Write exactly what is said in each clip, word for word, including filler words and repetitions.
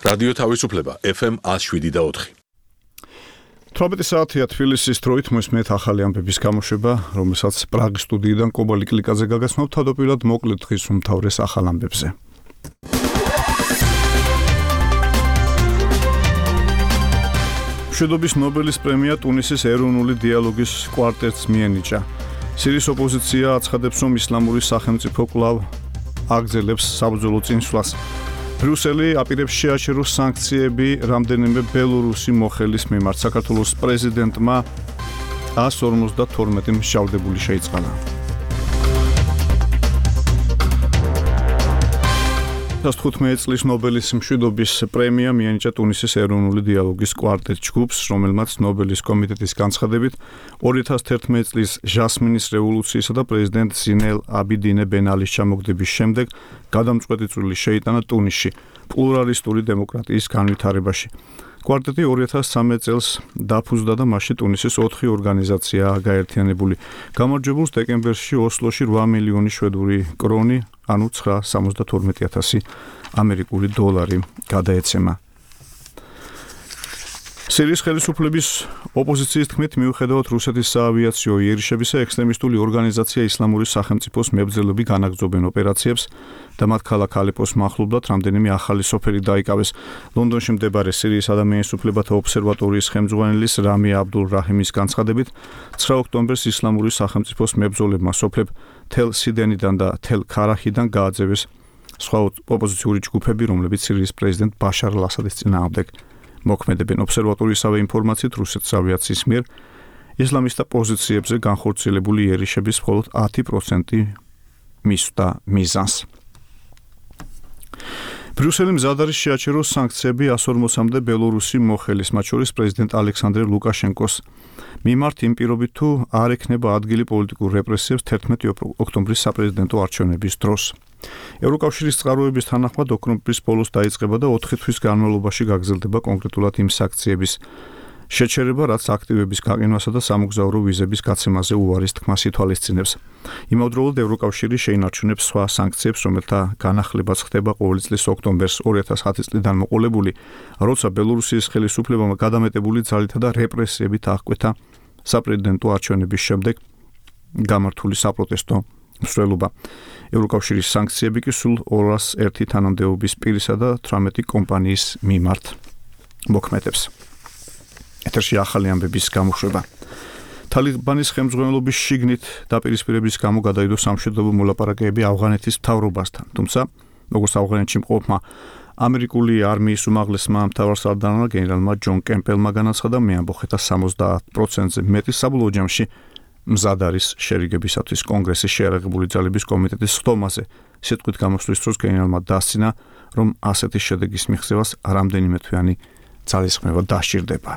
რადიო თავისუფლება ეფ ემ one oh seven და four. თვრამეტი საათია თბილისის დროით მოსმენთ ახალი ამბების გამოშვება, რომელსაც პრაღის სტუდიიდან კობა ლიკლიკაძე გაგაცნობთ თავდაპირველად მოკლედ დღის უმთავრეს ახალ ამბებზე. მშვიდობის ნობელის პრემია ტუნისის ეროვნული დიალოგის კვარტეტს მიენიჭა. სირიის ოპოზიცია აცხადებს, რომ ისლამური სახელმწიფო კვლავ აგრძელებს საბრძოლო წინსვლას. ბრიუსელი აპირებს შეაჩეროს სანქციები რამდენიმე ბელორუსი მოხელის მიმართ. საქართველოს პრეზიდენტმა one hundred forty-two მსჯავრდებული შეიწყალა. ოცდახუთმეტი წლის ნობელის მშვიდობის პრემია მიენიჭა ტუნისის ეროვნული დიალოგის კვარტეტ ჯგუფს, რომელმაც ნობელის კომიტეტის განცხადებით two thousand eleven წლის ჟასმინის რევოლუციისა და პრეზიდენტ ზინელ აბიდინე ბენ ალის ჩამოგდების შემდეგ გადამწყვეტი წვლილი შეიტანა ტუნისში პლურალისტური დემოკრატიის განვითარებაში. კვარტეტი two thousand thirteen წელს დაფუძნდა და მასში ტუნისის ოთხი ორგანიზაციაა გაერთიანებული. გამარჯვებულს დეკემბერში ოსლოში eight მილიონი შვედური კრონი, ანუ nine hundred seventy-two thousand ამერიკული დოლარი გადაეცემა. სირიის ხელისუფლების ოპოზიციის თქმით, მიუხედავად რუსეთის საავიაციო იერიშებისა, ექსტრემისტული ორგანიზაცია ისლამური სახელმწიფოს მებრძოლები განაგრძობენ ოპერაციებს და მათ ქალაქ ალეპოს მახლობლად რამდენიმე ახალი სოფელი დაიკავეს. ლონდონში მდებარე სირიის ადამიანის უფლებათა ობსერვატორიის ხელმძღვანელის რამი აბდულ რაჰიმის განცხადებით, nine ოქტომბერს ისლამური სახელმწიფოს მებრძოლებმა სოფლებ თელ სიდენიდან და თელ ქარაჰიდან გააძევეს სხვა ოპოზიციური ჯგუფები, რომლებიც სირიის პრეზიდენტ ბაშარ ალ-ასადის წინააღმდეგ მოქმედებენ. ობსერვატორიისავე ინფორმაციით, რუსეთის ავიაციის მიერ ისლამისტთა პოზიციებზე განხორციელებული იერიშების მხოლოდ ten percent მისვდა მიზანს. ბრიუსელი მზად არის შეაჩეროს სანქციები one hundred forty-მდე ბელორუსი მოხელის, მათ შორის პრეზიდენტ ალექსანდრე ლუკაშენკოს მიმართ იმ პირობით, თუ არ ექნება ადგილი პოლიტიკურ რეპრესიებს eleventh ოქტომბრის საპრეზიდენტო არჩევნების დროს. ევროკავშირის წყაროების თანახმად ოქტომბრის ბოლოს დაიწყება და ოთხი თვის განმავლობაში გაგრძელდება კონკრეტულად იმ სანქციების შეჩერება, რაც აქტივების გაყინვასა და სამოგზაურო ვიზების გაცემაზე უარის თქმას ითვალისწინებს. იმავდროულად ევროკავშირი შეინარჩუნებს სხვა სანქციებს, რომელთა განახლებაც ხდება ყოველი წლის ოქტომბერს two thousand ten წლიდან მოყოლებული, როცა ბელორუსიის ხელისუფლებამ გადამეტებული ძალითა და რეპრესიებით აღკვეთა საპრეზიდენტო არჩევნების შემდეგ გამართული საპროტესტო მსვლელობა. ევროკავშირის სანქციები კი სულ two hundred one თანამდებობის პირისა და eighteen კომპანიის მიმართ მოქმედებს. ეთერში ახალი ამბების გამოშვება. თალიბანის ხელმძღვანელობის შიგნით დაპირისპირების გამო გადაიდო სამშვიდობო მოლაპარაკებები ავღანეთის მთავრობასთან, თუმცა როგორც ავღანეთში მყოფმა ამერიკული არმიის უმაღლესმა მთავარსარდალმა გენერალმა ჯონ კემპელმა განაცხადა, მეამბოხეთა seventy percent-ზე მეტი საბოლოო ჯამში მზად არის შერიგებისათვის კონგრესის შეიარაღებული ძალების კომიტეტის ხდომაზე. სიტყვით გამოსვლის დროს გენერალმა დასცინა, რომ ასეთი შედეგის მიღწევას რამდენიმე თვიანი ძალისხმევა დასჭირდება.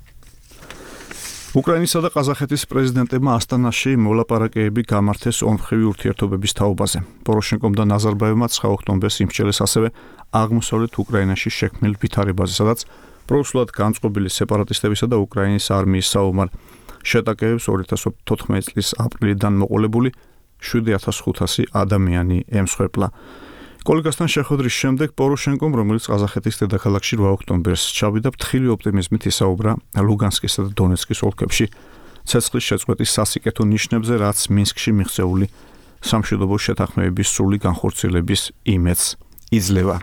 უკრაინისა და ყაზახეთის პრეზიდენტებმა ასტანაში მოლაპარაკებები გამართეს ორმხრივი ურთიერთობების თაობაზე. პოროშენკომ და ნაზარბაევმა nine ოქტომბერს იმსჯელეს ასევე აღმოსავლეთ უკრაინაში შექმნილ ვითარებაზე, სადაც პროსულად განწყობილი სეპარატისტებისა და უკრაინის არმიის საომარ შეტაკებებს two thousand fourteen წლის აპრილიდან მოყოლებული seven thousand five hundred ადამიანი ემსხვერპლა. კოლეგასთან შეხვედრის შემდეგ პოროშენკომ, რომელიც ყაზახეთის დედაქალაქში eight ოქტომბერს ჩავიდა, ფრთხილი ოპტიმიზმით ისაუბრა ლუგანსკისა და დონეცკის ოლქებში ცეცხლის შეწყვეტის სასიკეთო ნიშნებზე, რაც მინსკში მიღწეული სამშვიდობო შეთანხმებების სრული განხორციელების იმედს იძლევა.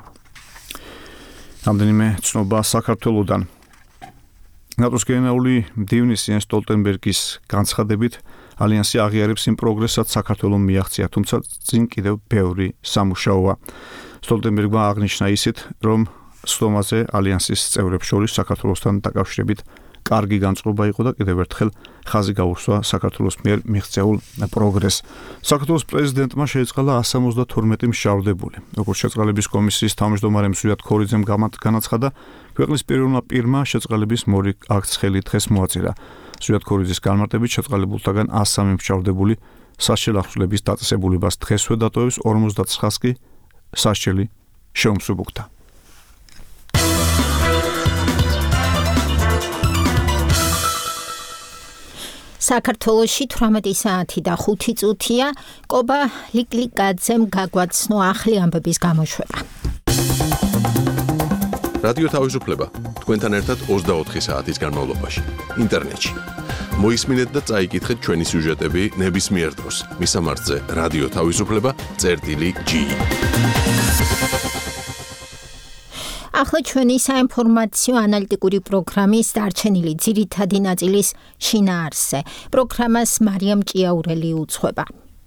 რამდენიმე ცნობა საქართველოდან. ნატოს გენერალური მდივნის იენს სტოლტენბერგის განცხადებით, ალიანსი აღიარებს იმ პროგრესსაც საქართველომ მიაღწია, თუმცა წინ კიდევ ბევრი სამუშაოა. სტოლტენბერგმა აღნიშნა ისიც, რომ სხდომაზე ალიანსის წევრებს შორის საქართველოსთან დაკავშირებით კარგი განწყობა იყო და კიდევ ერთხელ ხაზი გაუსვა საქართველოს მიერ მიღწეულ პროგრესს. საქართველოს პრეზიდენტმა შეიწყალა one hundred seventy-two მსჯავრდებული. როგორც შეწყალების კომისიის თავმჯდომარე მსვიად ქორიძემ განაცხადა, ქვეყნის პირველმა პირმა შეწყალების მორი აქტს ხელი დღეს მოაწერა. მსვიად ქორიძის განმარტებით შეწყალებულთაგან one hundred three მსჯავრდებული სასჯელ აღსვლების დაწესებულებას დღესვე დატოვებს, forty-nine-ს კი სასჯელი შეუმსუბუქდა. საქართველოში eighteen საათი და five წუთია. კობა ლიკლიკაძემ გაგვაცნო ახალი ამბების გამოშვება. რადიო თავისუფლება თქვენთან ერთად ოცდაოთხი საათის განმავლობაში ინტერნეტში. მოისმინეთ და წაიკითხეთ ჩვენი სიუჟეტები ნებისმიერ დროს მისამართზე რადიო თავისუფლება წერტილი ჯი. ახლა ჩვენი საინფორმაციო ანალიტიკური პროგრამის დარჩენილი ძირითადი ნაწილის შინაარსზე. პროგრამას მარიამ ჭიაურელი უძღვება.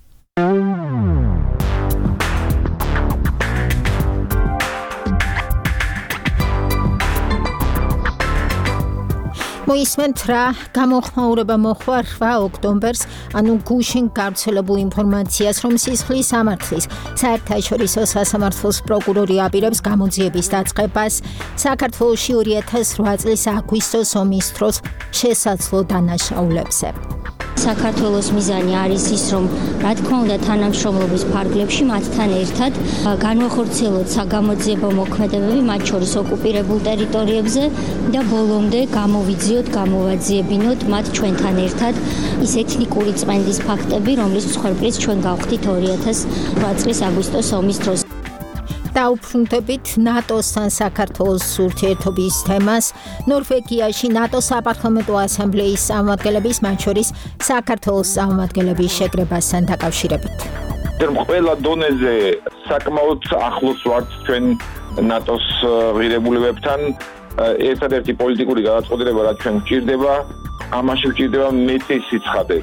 მოისმენთ რა გამოხმაურება მოხდა რვა ოქტომბერს, ანუ გუშინ გავრცელებულ ინფორმაციას, რომ სისხლის სამართლის საერთაშორისო სასამართლოს პროკურორი აპირებს გამოძიების დაწყებას საქართველოში ორი ათას რვა წლის აგვისტოს ომის დროს შესაძლო დანაშაულებზე. საქართველოს მიზანი არის ის, რომ რა თქმა უნდა თანამშრომლობის ფარგლებში მათთან ერთად განვახორციელოთ საგამოძიებო მოქმედებები მათ შორის ოკუპირებულ ტერიტორიებზე და ბოლომდე გამოვიძიოთ, გამოვაძიებინოთ მათ ჩვენთან ერთად ის ეთნიკური წმენდის ფაქტები, რომლის მსხვერპლიც ჩვენ გავხდით ორი ათას რვა წლის აგვისტოს ომის დროს. დაუბრუნდებით ნატოსთან საქართველოს ურთიერთობის თემას. ნორვეგიაში ნატოს საპარლამენტო ასამბლეის წარმომადგენლების, მათ შორის საქართველოს წარმომადგენლების შეკრებასთან დაკავშირებით. ყველა დონეზე საკმაოდ ახლოს ვართ ჩვენ ნატოს ღირებულებებთან. ერთადერთი პოლიტიკური გადაწყვეტილება, რაც ჩვენ გვჭირდება, ამაში გვჭირდება მეტი სიცხადე.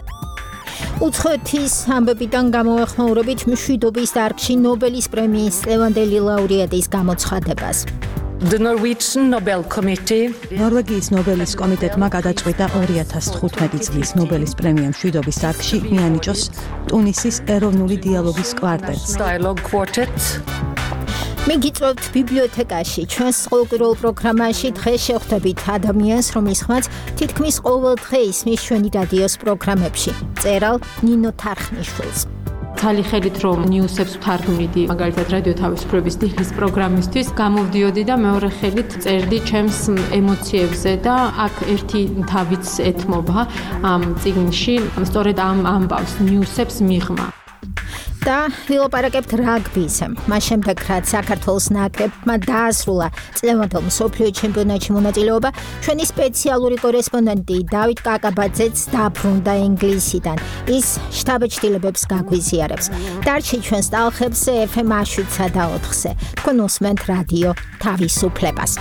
უცხოეთის ამბებიდან გამოეხმაურებით მშვიდობის დარგში ნობელის პრემიის წლევანდელი ლაურეატის გამოცხადებას. The Norwegian Nobel Committee ნორვეგიის ნობელის კომიტეტმა გადაწყვიტა ორი ათას თხუთმეტი წლის ნობელის პრემია მშვიდობის დარგში მიანიჭოს ტუნისის ეროვნული დიალოგის კვარტეტს. Dialogue Quartet. მიგიწევთ ბიბლიოთეკაში. ჩვენს ყოველკვირეულ პროგრამაში დღეს შევხვდებით ადამიანს, რომლის ხმაც თითქმის ყოველ დღე ისმის ჩვენი რადიოს პროგრამებში. წერალ ნინო თარხნიშვილს. თალი ხელით რომ ნიუსებს ვთარგმნიდი, მაგალითად რადიო თავისუფლების დილის პროგრამისთვის, გამოვდიოდი და მეორე ხელით წერდი ჩემს ემოციებზე და აქ ერთი თავიც ეთმობა ამ წიგნში, სწორედ ამ ამბავს ნიუსებს მიღმა. და ვილაპარაკებთ რაგბიზე. მას შემდეგ, რაც საქართველოს ნაკრებმა დაასრულა წლევანდელ მსოფლიო ჩემპიონატში მონაწილეობა, ჩვენი სპეციალური კორესპონდენტი დავით კაკაბაძეც დაბრუნდა ინგლისიდან. ის შთაბეჭდილებებს გაგვიზიარებს. დარჩი ჩვენს ტალხებზე ეფ ემ შვიდსა და ოთხზე. თქვენ უსმენთ რადიო თავისუფლებას.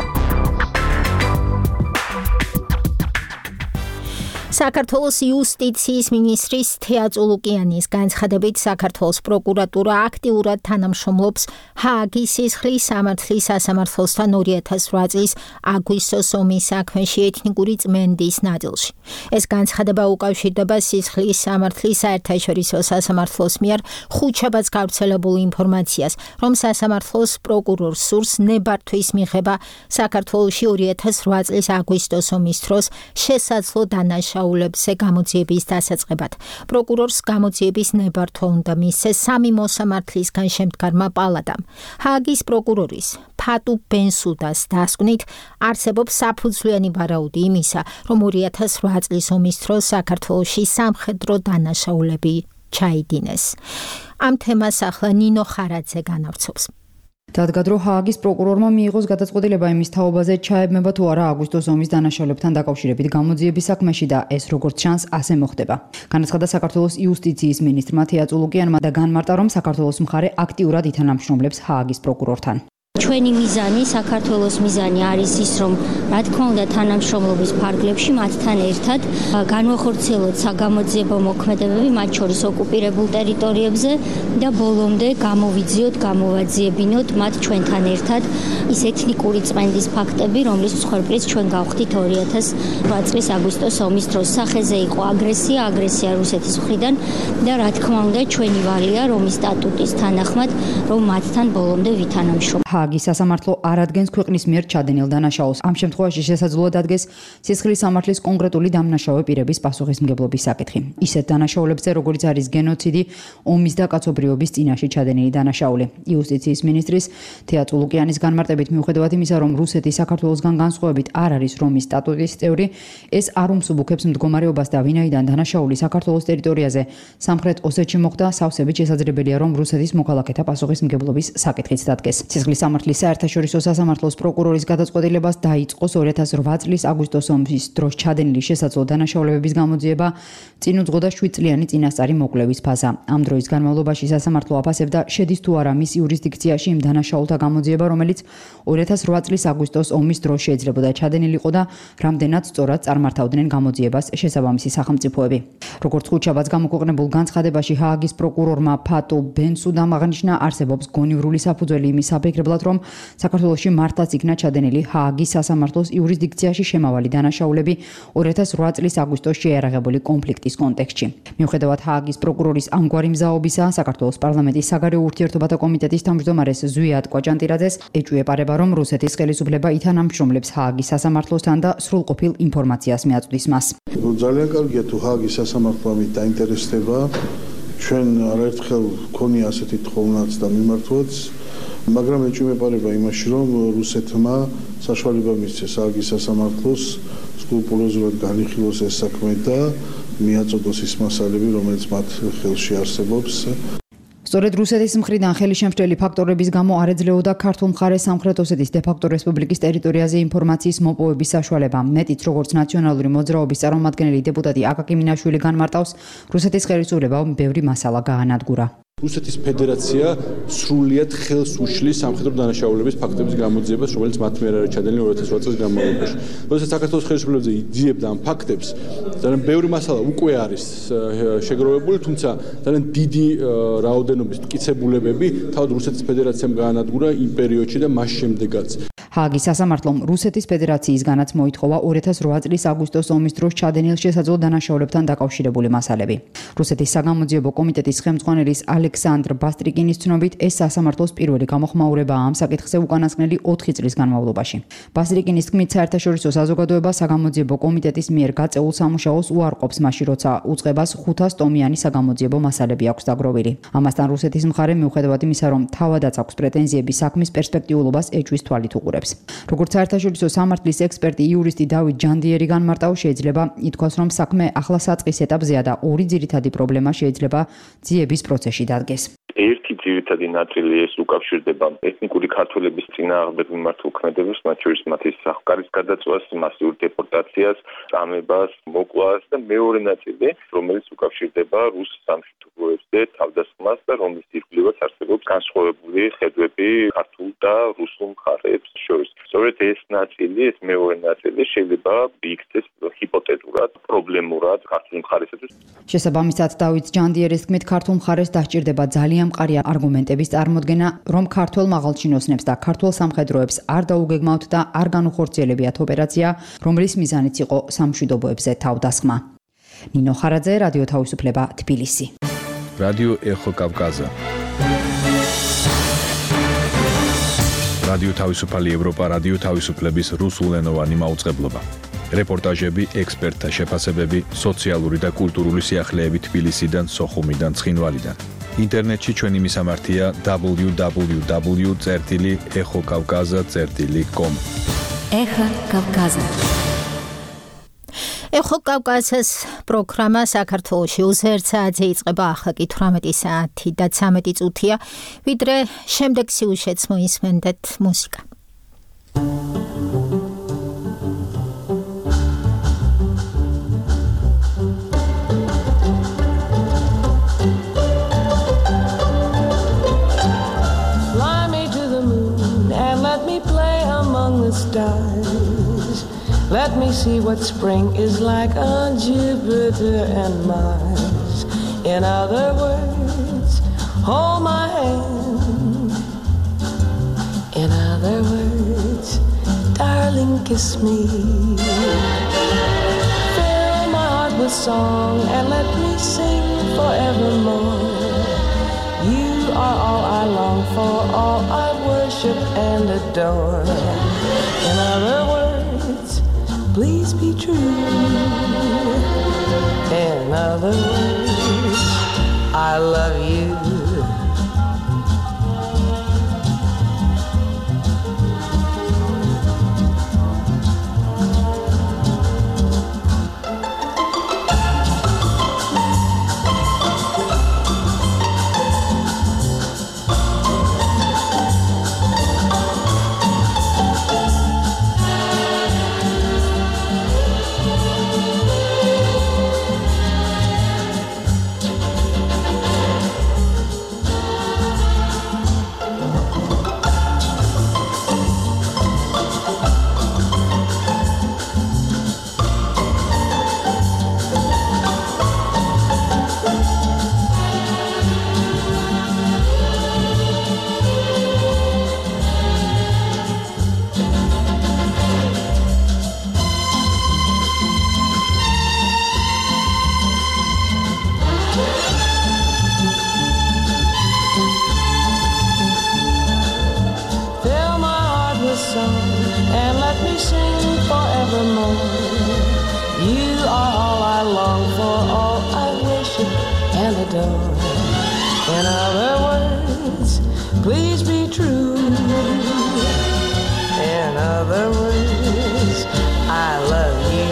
საქართველოს იუსტიციის მინისტრის თეა წულუკიანის განცხადებით საქართველოს პროკურატურა აქტიურად თანამშრომლობს ჰააგის სისხლის სამართლის სასამართლოსთან ორი ათას რვა წლის აგვისტოს ომის საქმეში ეთნიკური წმენდის ნაწილში. ეს განცხადება უკავშირდება სისხლის სამართლის საერთაშორისო სასამართლოს მიერ ხუთშაბათს გავრცელებულ ინფორმაციას, რომ სასამართლოს პროკურორს სურს ნებართვის მიღება საქართველოში ორი ათას რვა წლის აგვისტოს ომის დროს შესაძლო დანაშაულებზე გამოძიების დასაწყებად. პროკურორს გამოძიების ნებართვა უნდა მისცეს სამი მოსამართლისგან შემდგარმა პალატამ. ჰააგის პროკურორის ფატუ ბენსუდას დასკვნით არსებობს საფუძვლიანი ვარაუდი იმისა, რომ ორი ათას რვა წლის ომის დროს საქართველოში სამხედრო დანაშაულები ჩაიდინეს. ამ თემას ახლა ნინო ხარაძე განავრცობს. დადგა, რომ ჰააგის პროკურორმა მიიღოს გადაწყვეტილება იმის თაობაზე, ჩაებმება თუ არა აგვისტოს ომის დანაშაულებთან დაკავშირებით გამოძიების საქმეში და ეს როგორც ჩანს, ასე მოხდება. განაცხადა საქართველოს იუსტიციის მინისტრმა თეა წულუკიანმა და განმარტა, რომ საქართველოს მხარე აქტიურად ითანამშრომლებს ჰააგის პროკურორთან. ჩვენი მიზანი, საქართველოს მიზანი არის ის, რომ რა თქმა უნდა თანამშრომლობის ფარგლებში მათთან ერთად განვახორციელოთ საგამოძიებო მოქმედებები მათ შორის ოკუპირებულ ტერიტორიებზე და ბოლომდე გამოვიძიოთ, გამოვაძიებინოთ მათ ჩვენთან ერთად ის ეთნიკური წმენდის ფაქტები, რომლის მსხვერპლიც ჩვენ გავხდით ორი ათას რვა წლის აგვისტოს ომის დროს. სახეზე იყო აგრესია, აგრესია რუსეთის მხრიდან და რა თქმა უნდა ჩვენი ვალია, რომ ის სტატუტის თანახმად, რომ მათთან ბოლომდე ვითანამშრომლოთ. ჰააგის სასამართლო არ ადგენს ქვეყნის მიერ ჩადენილ დანაშაულს. ამ შემთხვევაში შესაძლოა დადგეს სისხლის სამართლის კონკრეტული დამნაშავე პირების პასუხისმგებლობის საკითხი. ისეთ დანაშაულებზე, როგორიც არის გენოციდი, ომის და კაცობრიობის წინაშე ჩადენილი დანაშაული. იუსტიციის მინისტრის თეა წულუკიანის განმარტებით მიუხედავად იმისა, რომ რუსეთი საქართველოსგან განსხვავებით არ არის რომის სტატუტის წევრი, ეს არ უმსუბუქებს მდგომარეობას და ვინაიდან დანაშაული საქართველოს ტერიტორიაზე სამხრეთ ოსეთში მოხდა, სავსებით შესაძლებელია, რომ რუსეთის მოქალაქეთა პასუხისმგებლობის საკითხიც დადგეს. სისხლის სამართლის სამართლის საერთაშორისო სასამართლოს პროკურორის გადაწყვეტილებას დაიწყოს ორი ათას რვა წლის აგვისტოს ომის დროს ჩადენილი შესაძლო დანაშაულებების გამოძიება, წინ უძღოდა შვიდ წლიანი წინასწარი მოკვლევის ფაზა. ამ დროის განმავლობაში სასამართლო აფასებდა, შედის თუ არა მის იურისდიქციაში იმ დანაშაულთა გამოძიება, რომელიც ორი ათას რვა წლის აგვისტოს ომის დროს შეიძლებოდა ჩადენილიყო და რამდენად სწორად წარმართავდნენ გამოძიებას შესაბამისი სახელმწიფოები. როგორც ხუთშაბათს გამოქვეყნებულ განცხადებაში ჰააგის პროკურორმა ფატო ბენსუდამ აღნიშნა, არსებობს გონივრული საფუძველი იმის საფიქრებლად, რომ საქართველოში მართლაც იქნა ჩადენილი ჰააგის სასამართლოს იურისდიქციაში შემავალი დანაშაულები ორი ათას რვა წლის აგვისტოს შეიარაღებული კონფლიქტის კონტექსტში. მიუხედავად ჰააგის პროკურორის ამგვარი მზაობისა, საქართველოს პარლამენტის საგარეო ურთიერთობათა კომიტეტის თავმჯდომარეს ზვიად კვაჭანტირაძეს ეჭვიეპარება, რომ რუსეთის ხელისუფლება ითანამშრომლებს ჰააგის სასამართლოსთან და სრულყოფილ ინფორმაციას მიაწვდის მას. ძალიან კარგია თუ ჰააგის სასამართლო ამით დაინტერესდება. ჩვენ არაერთხელ გქონია ასეთი თხოვნაც და მიმართვაც, მაგრამ ეჭვმეპარება იმაში, რომ რუსეთმა საშუალება მისცეს ჰააგის სასამართლოს სკრუპულოზურად განიხილოს ეს საქმე და მიაწოდოს ის მასალები, რომელიც მათ ხელში არსებობს. სწორედ რუსეთის მხრიდან ხელისშემშლელი ფაქტორების გამო არ ეძლეოდა ქართულ მხარეს სამხრეთ ოსეთის დე-ფაქტო რესპუბლიკის ტერიტორიაზე ინფორმაციის მოპოვების საშუალება. მეტიც, როგორც ნაციონალური მოძრაობის წარმომადგენელი დეპუტატი აკაკი მინაშვილი განმარტავს, რუსეთის ხელისუფლებამ ბევრი მასალა გაანადგურა. რუსეთის ფედერაცია სრულიად ხელს უშლის სამხედრო დანაშაულების ფაქტების გამოძიებას, რომელიც მათ მიერ არის ჩადენილი ორი ათას რვა წლის განმავლობაში. როდესაც საქართველოს ხელისუფლებაზე იძიებდა ამ ფაქტებს, ძალიან ბევრი მასალა უკვე არის შეგროვებული, თუმცა ძალიან დიდი რაოდენობის მტკიცებულებები თავად რუსეთის ფედერაციამ გაანადგურა იმ პერიოდში და მას შემდეგაც. ჰააგის სასამართლომ რუსეთის ფედერაციისგანაც მოითხოვა ორი ათას რვა წლის აგვისტოს ომის დროს ჩადენილ შესაძლო დანაშაულებთან დაკავშირებული მასალები. რუსეთის საგამოძიებო კომიტეტის ხელმძღვანელის ალექსანდრ ბასტრიკინის ცნობით, ეს სასამართლოს პირველი გამოხმაურებაა ამ საკითხზე უკანასკნელი ოთხი წლის განმავლობაში. ბასტრიკინის თქმით, საერთაშორისო საზოგადოება საგამოძიებო კომიტეტის მიერ გაწეულ სამუშაოს უარყოფს მაშინ, როცა უწყებას ხუთას ტომიანი საგამოძიებო მასალები აქვს დაგროვილი. ამასთან რუსეთის მხარე მიუხედავად იმისა, რომ თავადაც აქვს პრეტენზიები საქმის პერსპექტიულობას ეჭვის თვალით უყურებს. როგორც საერთაშორისო სამართლის ექსპერტი იურისტი დავით ჯანდიერი განმარტავს, შეიძლება ითქვას, რომ საქმე ახლა საწყის ეტაპზეა და ორი ძირითადი პრობლემა შეიძლება ძიების პროცესში დადგეს. ერთი ძირითადი ნაწილი ეს უკავშირდება ეთნიკური ქართველების წინააღმდეგ მიმართულ ქმედებებს, მათ შორის მათი სახკარის გადაწვას, მასიურ დეპორტაციას, წამებას, მოკლას და მეორე ნაწილი, რომელიც უკავშირდება რუს სამშვიდობოებზე თავდასხმას და რომლის ირგვლივაც არსებობს განსხვავებული ხედვები ქართულ და რუსულ მხარეებს შორის. სწორედ ეს ნაწილი, ეს მეორე ნაწილი შეიძლება იქცეს ჰიპოთეტურად, პრობლემურად ქართულ მხარესთვის. შესაბამისად, დავით ჯანდიერის თქმით, ქართულ მხარეს დასჭირდება ძალიან მყარი არგუმენტების წარმოდგენა, რომ ქართველ მაღალჩინოსნებს და ქართულ სამხედროებს არ დაუგეგმავთ და არ განუხორციელებიათ ოპერაცია, რომლის მიზანიც იყო სამშვიდობოებზე თავდასხმა. ნინო ხარაძე, რადიო თავისუფლება, თბილისი. რადიო ეხო კავკაზა. რადიო თავისუფალი ევროპა, რადიო თავისუფლების რუსულენოვანი მაუწყებლობა. რეპორტაჟები, ექსპერტთა შეფასებები, სოციალური და კულტურული სიახლეები თბილისიდან, სოხუმიდან, ცხინვალიდან. ინტერნეტში ჩვენი მისამართია დაბლიუ დაბლიუ დაბლიუ წერტილი ეხო კავკაზა წერტილი კომ. ეხო კავკაზა. ეხო კავკაზას პროგრამა საქართველოში ოცდაერთ საათზე იწყება, ახლა კი თვრამეტი საათი და ცამეტი წუთია, ვიდრე შემდეგ სიუჟეტს მოისმენდეთ მუსიკა. Stars. Let me see what spring is like on Jupiter and Mars. In other words, hold my hand. In other words, darling, kiss me. Fill my heart with song and let me sing forevermore. You are all I long for, all I worship and adore. In other words, please be true. In other words, I love you. please be true. In other words, I love you.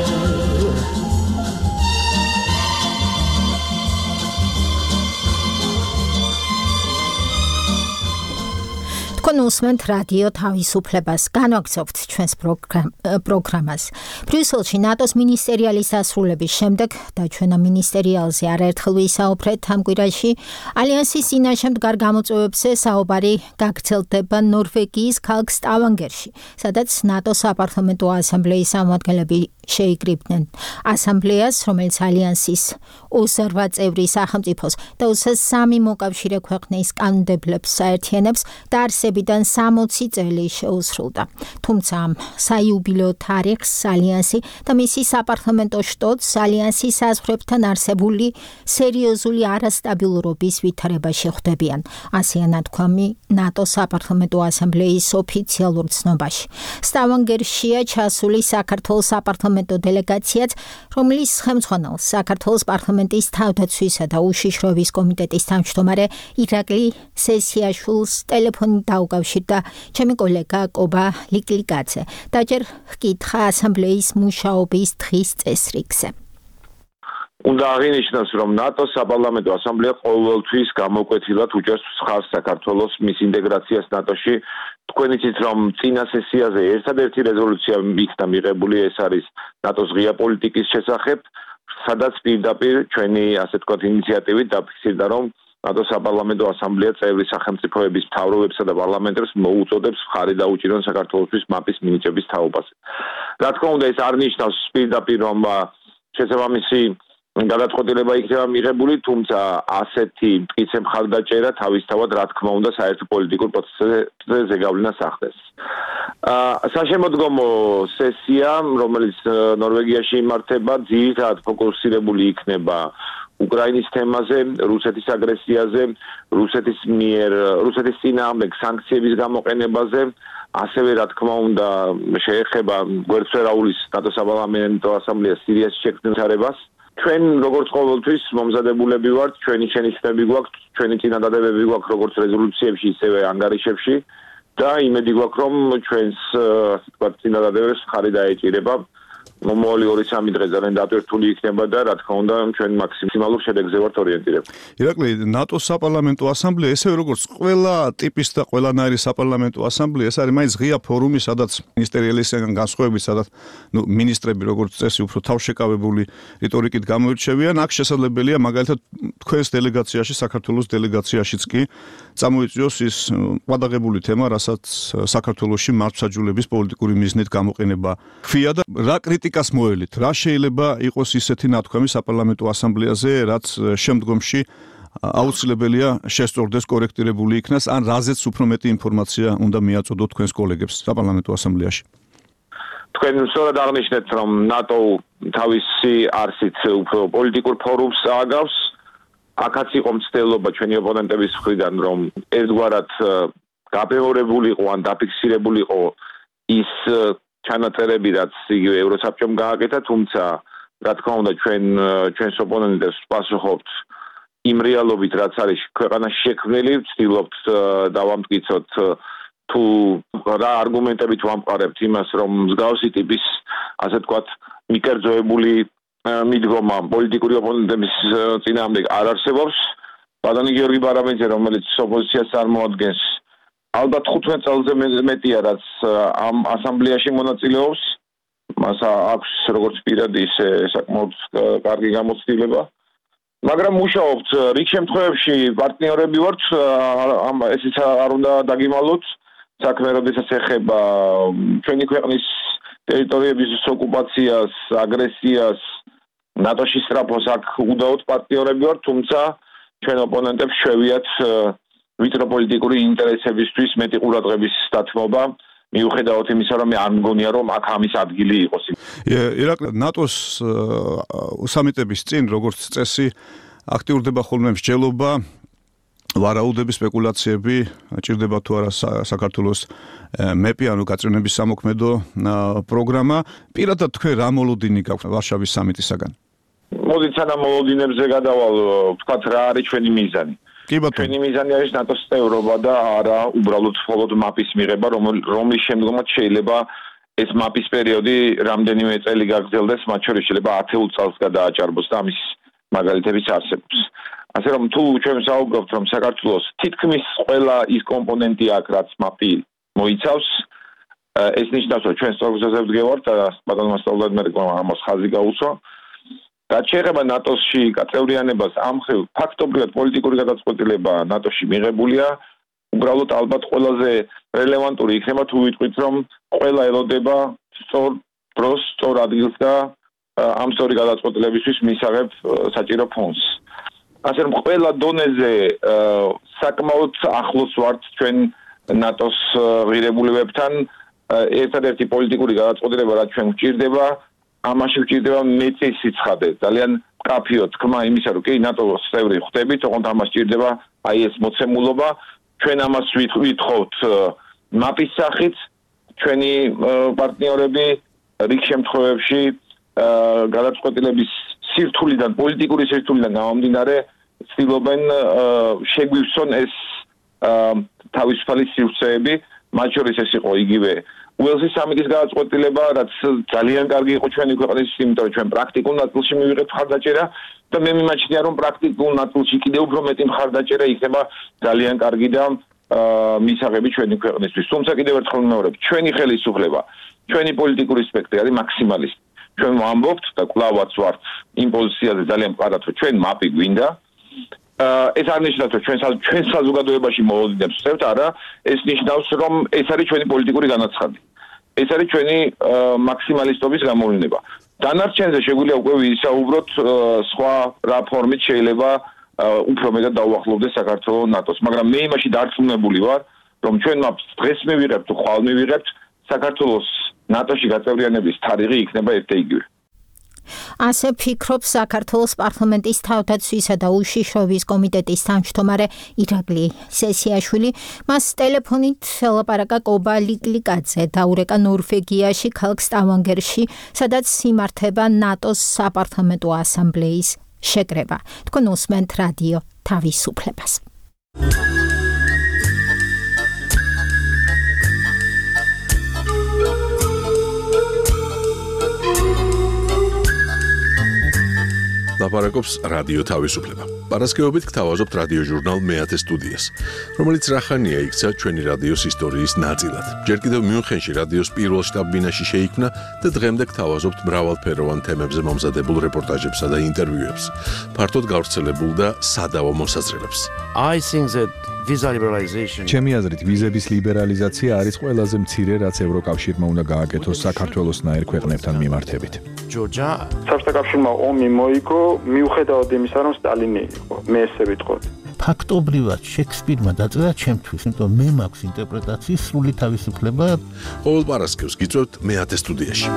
თქვენ უსმენთ რადიო თავისუფლებას, განვაგრძობთ ჩვენს პროგრამას. ბრიუსელში ნატოს მინისტერიალის დასრულების შემდეგ და ჩვენა მინისტერიალზე არაერთხელ ვისაუბრეთ ამ კვირაში, ალიანსის წინაშე მდგარ გამოწვევებზე საუბარი გაგრძელდება ნორვეგიის ქალაქ სტავანგერში, სადაც ნატოს საპარლამენტო ასამბლეის წარმომადგენლები შეიკრიბნენ. ასამბლეას, რომელიც ალიანსის ოცდაოთხ წევრი სახელმწიფოს და ოცდაათი სამი მოკავშირე ქვეყნის კანონმდებლებს საერთიანებს და არსებიდან სამოცი წელი შეუსრულდა. თუმცა ამ საიუბილეო თარიღს ალიანსი და მისი საპარლამენტო შტოც ალიანსის საზღვრებთან არსებული სერიოზული არასტაბილურობის ვითარებაში ხვდებიან. ასეა ნათქვამი ნატოს საპარლამენტო ასამბლეის ოფიციალურ ცნობაში. სტავანგერშია ჩასული საქართველოს საპარლამენტო დელეგაციაც, რომლის ხელმძღვანელს საქართველოს პარლამენტის თავდაცვისა და უშიშროების კომიტეტის თავმჯდომარე ირაკლი სესიაშვილს ტელეფონით დაუკავშირდა ჩემი კოლეგა კობა ლიკლიკაძე. დაჯერ ჰკითხა ასამბლეის მუშაობის დღის წესრიგზე. უნდა აღინიშნოს, რომ ნატოს საპარლამენტო ასამბლეა ყოველთვის გამოკვეთილად უჭერს მხარს საქართველოს მის ინტეგრაციას ნატოში. თქვენ იცით, რომ წინა სესიაზე ერთადერთი რეზოლუცია იქნა მიღებული, ეს არის ნატოს ღია პოლიტიკის შესახებ, სადაც პირდაპირ ჩვენი ასე თქვათ ინიციატივით დაფიქსირდა, რომ ნატოს საპარლამენტო ასამბლეა წევრი სახელმწიფოების მთავრობებსა და პარლამენტებს მოუწოდებს მხარი დაუჭირონ საქართველოსთვის მაპის მინიჭების თაობაზე. რა თქმა უნდა, ეს არ ნიშნავს პირდაპირ, რომ შესაბამისი გადაწყვეტილება იქნება მიღებული, თუმცა ასეთი მტკიცე მხარდაჭერა თავისთავად, რა თქმა უნდა, საერთო პოლიტიკურ პროცესზე ზეგავლენას ახდენს. საშემოდგომო სესია, რომელიც ნორვეგიაში იმართება, ძირითადად ფოკუსირებული იქნება უკრაინის თემაზე, რუსეთის აგრესიაზე, რუსეთის მიერ, რუსეთის წინააღმდეგ სანქციების გამოყენებაზე, ასევე რა თქმა უნდა, შეეხება გვერდსვერავლის ნატოს საპარლამენტო ასამბლეას სირიაში შექმნილებას. ჩვენ როგორც ყოველთვის მომზადებულები ვართ, ჩვენი შენიშვნები გვაქვს, ჩვენი წინადადებები გვაქვს როგორც რეზოლუციებში, ისევე ანგარიშებში და იმედი გვაქვს, რომ ჩვენს ასე ვთქვათ წინადადებებს მხარი დაეჭირება. მომავალი ორი სამი დღე ძალიან დატვირთული იქნება და რა თქმა უნდა, ჩვენ მაქსიმალურ შედეგზე ვართ ორიენტირებული. ირაკლი, ნატოს საპარლამენტო ასამბლეა, ესე როგორც ყველა ტიპის და ყველანაირი საპარლამენტო ასამბლეა, ეს არის მაინც ღია ფორუმი, სადაც მინისტერიალისგან განსხვავებით, სადაც ნუ მინისტრები როგორც წესი უფრო თავშეკავებული რიტორიკით გამოირჩევიან, აქ შესაძლებელია მაგალითად თქვენს დელეგაციაში, საქართველოს დელეგაციაშიც კი წამოიწვიოს ის ყადაღებული თემა, რასაც საქართველოში მართლმსაჯულების პოლიტიკური მიზნით გამოყენება ხვია და რა კრიტიკას მოელით, რა შეიძლება იყოს ისეთი ნათქვამი საპარლამენტო ასამბლეაზე, რაც შემდგომში აუცილებელია შესწორდეს, კორექტირებული იქნას, ან რაზეც უფრო მეტი ინფორმაცია უნდა მიაწოდოთ თქვენს კოლეგებს საპარლამენტო ასამბლეაში. თქვენ სწორად აღნიშნეთ, რომ ნატო თავისი არსით უფრო პოლიტიკურ ფორუმს ააგავს. აქაც იყო მცდელობა ჩვენი ოპონენტების მხრიდან, რომ ერთგვარად გაბეორებულიყო ან დაფიქსირებულიყო ის ჩანაწერები, რაც იგივე ევროსაბჭომ გააკეთა, თუმცა რა თქმა უნდა, ჩვენ ჩვენს ოპონენტებს ვპასუხობთ იმ რეალობით, რაც არის ქვეყანაში შექმნილი, ვცდილობთ დავამტკიცოთ თუ რა არგუმენტებით ვამყარებთ იმას, რომ მსგავსი ტიპის, ასე ვთქვათ, მიკერძოებული მიდგომა პოლიტიკური ოპონენტების წინააღმდეგ არ არსებობს. ბატონი გიორგი ბარაბანიძე, რომელიც ოპოზიციას წარმოადგენს, ალბათ ხუთმეტ წელზე მეტია, რაც ამ ასამბლეაში მონაწილეობს. მას აქვს როგორც პირადი, ისე საკმაოდ კარგი გამოცდილება. მაგრამ მუშაობთ რიგ შემთხვევებში პარტნიორები ვართ, ესეც არ უნდა დაგიმალოთ. საქმე როდესაც ეხება ჩვენი ქვეყნის ტერიტორიების ოკუპაციას, აგრესიას, ნატოში სწრაფოს, აქ უდაოდ პარტნიორები ვართ, თუმცა ჩვენ ოპონენტებს შევიათ ვიწრო პოლიტიკური ინტერესებისთვის მეტი ყურადღების დათმობა, მიუხედავად იმისა, რომ არ მგონია, რომ აქ ამის ადგილი იყოს. ირაკლი, ნატოს სამიტების წინ, როგორც წესი, აქტიურდება ხოლმე მსჯელობა, ვარაუდები, სპეკულაციები, ჭირდება თუ არა საქართველოს მეპი, ანუ გაწევნების სამოქმედო პროგრამა. პირადად თქვენ რა მოლოდინი გაქვთ ვარშავის სამიტისაგან? მოდით სანამ მოლოდინებზე გადავალ, ვთქვათ რა არის ჩვენი მიზანი. კი ბატონო. ჩვენი მიზანი არის ნატოს წევრობა და არა უბრალოდ მხოლოდ მაპის მიღება, რომლის შემდგომაც შეიძლება ეს მაპის პერიოდი რამდენიმე წელი გაგრძელდეს, მათ შორის შეიძლება ათეულ წელს გადააჭარბოს და ამის მაგალითებიც არსებობს. ასე რომ თუ ჩვენ ვსაუბრობთ, რომ საქართველოს თითქმის ყველა ის კომპონენტი აქვს, რაც მაპი მოიცავს, ეს ნიშნავს, რომ ჩვენ სწორ გზაზე ვდგევართ და ბატონმა სტოლდენბერგმა ამას ხაზი გაუსვა. რაც შეეხება ნატოსში გაწევრიანებას, ამ ხრივ ფაქტობრივად პოლიტიკური გადაწყვეტილება ნატოში მიღებულია. უბრალოდ ალბათ ყველაზე რელევანტური იქნება თუ ვიტყვით, რომ ყველა ელოდება სწორ დროს, სწორ ადგილს და ამ სწორი გადაწყვეტილებისთვის მისაღებ საჭირო ფონდს. ასე რომ ყველა დონეზე საკმაოდ ახლოს ვართ ჩვენ ნატოს ღირებულებებთან. ერთადერთი პოლიტიკური გადაწყვეტილება, რაც ჩვენ გვჭირდება, ამაში გვჭირდება მეტი სიცხადე, ძალიან მკაფიო თქმა იმისა, რომ კი ნატოს წევრი ხდებით, თუმცა ამას სჭირდება აი ეს მოცემულობა. ჩვენ ამას ვითხოვთ მაპის სახით, ჩვენი პარტნიორები რიგ შემთხვევებში გადაწყვეტილების სირთულიდან, პოლიტიკური სირთულიდან გამომდინარე, ცდილობენ შეგვივსონ ეს თავისუფალი სივრცეები, მათ შორის ეს იყო იგივე უელსის სამიტის გადაწყვეტილება, რაც ძალიან კარგი იყო ჩვენი ქვეყნის, იმიტომ რომ ჩვენ პრაქტიკულ ნაწილში მივიღეთ მხარდაჭერა და მე მიმაჩნია, რომ პრაქტიკულ ნაწილში კიდევ უფრო მეტი მხარდაჭერა იქნება ძალიან კარგი და მისაღები ჩვენი ქვეყნისთვის. თუმცა კიდევ ერთხელ ვიმეორებ, ჩვენი ხელისუფლება, ჩვენი პოლიტიკური სპექტრი არის მაქსიმალისტი. ჩვენ ვამბობთ და კვლავაც ვართ იმ პოზიციაზე ძალიან მყარად, რომ ჩვენ მაპი გვინდა. ეს არ ნიშნავს, რომ ჩვენ ჩვენ საზოგადოებაში მოვიდებს ვსწრებთ, არა, ეს ნიშნავს, რომ ეს არის ჩვენი პოლიტიკური განაცხადი. ეს არის ჩვენი მაქსიმალისტობის გამოვლინება. დანარჩენზე შეგვიძლია უკვე ვისაუბროთ სხვა რა ფორმით შეიძლება უფრო მეტად დაუახლოვდეს საქართველოს ნატოს, მაგრამ მე იმაში დარწმუნებული ვარ, რომ ჩვენ მაპს დღეს მივიღებთ თუ ხვალ მივიღებთ, საქართველოს ნატოში გაწევრიანების თარიღი იქნება ერთეიგივე. ასე ფიქრობს საქართველოს პარლამენტის თავდაცვისა და უშიშროების კომიტეტის თავმჯდომარე ირაკლი სესიაშვილი. მას ტელეფონით ელაპარაკა კობა ლიკლიკაძე, დაურეკა ნორვეგიაში, ქალაქ სტავანგერში, სადაც იმართება ნატოს საპარლამენტო ასამბლეის შეკრება. თქვენ უსმენთ რადიო თავისუფლებას. ლაპარაკობს რადიო თავისუფლება. პარასკევობით გთავაზობთ რადიო ჟურნალ მეათე სტუდიას, რომელიც რახანია იქცა ჩვენი რადიოს ისტორიის ნაწილად. ჯერ კიდევ მიუნხენში რადიოს პირველ შტაბ-ბინაში შეიქმნა და დღემდე გთავაზობთ მრავალფეროვან თემებზე მომზადებულ რეპორტაჟებსა და ინტერვიუებს, ფართოდ გავრცელებულ და სადავო მოსაზრებებს. I think that visa liberalization ჩემი აზრით ვიზების ლიბერალიზაცია არის ყველაზე მცირე, რაც ევროკავშირმა უნდა გააკეთოს საქართველოსნაირ ქვეყნებთან მიმართებით. Georgia საბჭოთა კავშირმა ომი მოიგო მიუხედავად იმისა, რომ სტალინი იყო. მე ესე ვიტყოდ. ფაქტობრივად შექსპირმა დაწერა ჩემთვის, იმიტომ მე მაქვს ინტერპრეტაციის სრული თავისუფლება. ყოველ პარასკევს გიწევთ მეათე სტუდიაში.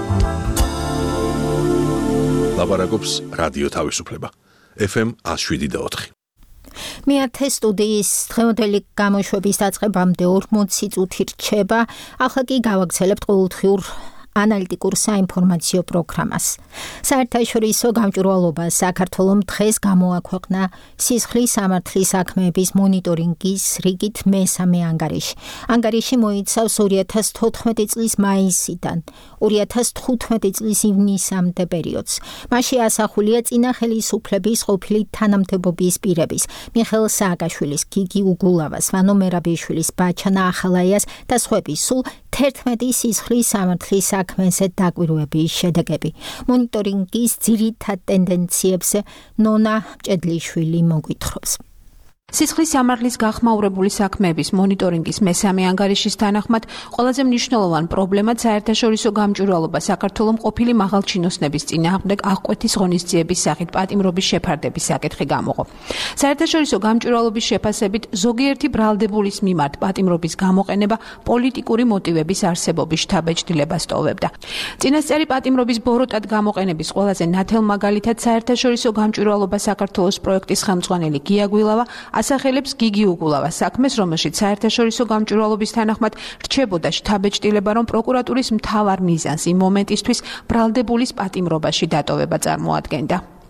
ლაპარაკობს რადიო თავისუფლება. ეფ ემ one oh seven point four. მეათე სტუდიის დღევანდელი გამოშვების დაწყებამდე ორმოცი წუთი რჩება, ახლა კი გავაგრძელებთ ყოველდღიურ ანალიტიკურ საინფორმაციო პროგრამას. საერთაშორისო გამჭვირვალობა საქართველოს დღეს გამოაქვეყნა სისხლის სამართლის საქმეების მონიტორინგის რიგით მესამე ანგარიში. ანგარიში მოიცავს ორი ათას თოთხმეტი წლის მაისიდან ორი ათას თხუთმეტი წლის ივნისამდე პერიოდს. მასში ასახულია წინა ხელისუფლების ყოფილი თანამდებობის პირების, მიხეილ სააკაშვილის, გიგი უგულავას, ვანო მერაბიშვილის, ბაჩანა ახალაიას და სხვების სულ თერთმეტი სისხლის სამართლის საქმეზე დაკვირვების შედეგები. მონიტორინგის ძირითად ტენდენციებზე ნონა მჭედლიშვილი მოგვითხრობს. სისხლის სამართლის გახმაურებული საქმეების მონიტორინგის მესამე ანგარიშის თანახმად ყველაზე მნიშვნელოვანი პრობლემა საერთაშორისო გამჭვირვალობა საქართველოს ყოფილი მაღალჩინოსნების წინააღმდეგ აღკვეთის ღონისძიების სახით პატიმრობის შეფარდების საკითხი გამოყო. საერთაშორისო გამჭვირვალობის შეფასებით ზოგიერთი ბრალდებულის მიმართ პატიმრობის გამოყენება პოლიტიკური მოტივების არსებობის შთაბეჭდილებას ტოვებდა. წინასწარი პატიმრობის ბოროტად გამოყენების ყველაზე ნათელ მაგალითად საერთაშორისო გამჭვირვალობა საქართველოს პროექტის ხელმძღვანელი გია გვილავა ასახელებს გიგი უგულავას საქმეს, რომელშიც საერთაშორისო გამჭვირვალობის თანახმად რჩებოდა შთაბეჭდილება, რომ პროკურატურის მთავარ მიზანს იმ მომენტისთვის ბრალდებულის პატიმრობაში დატოვება წარმოადგენდა.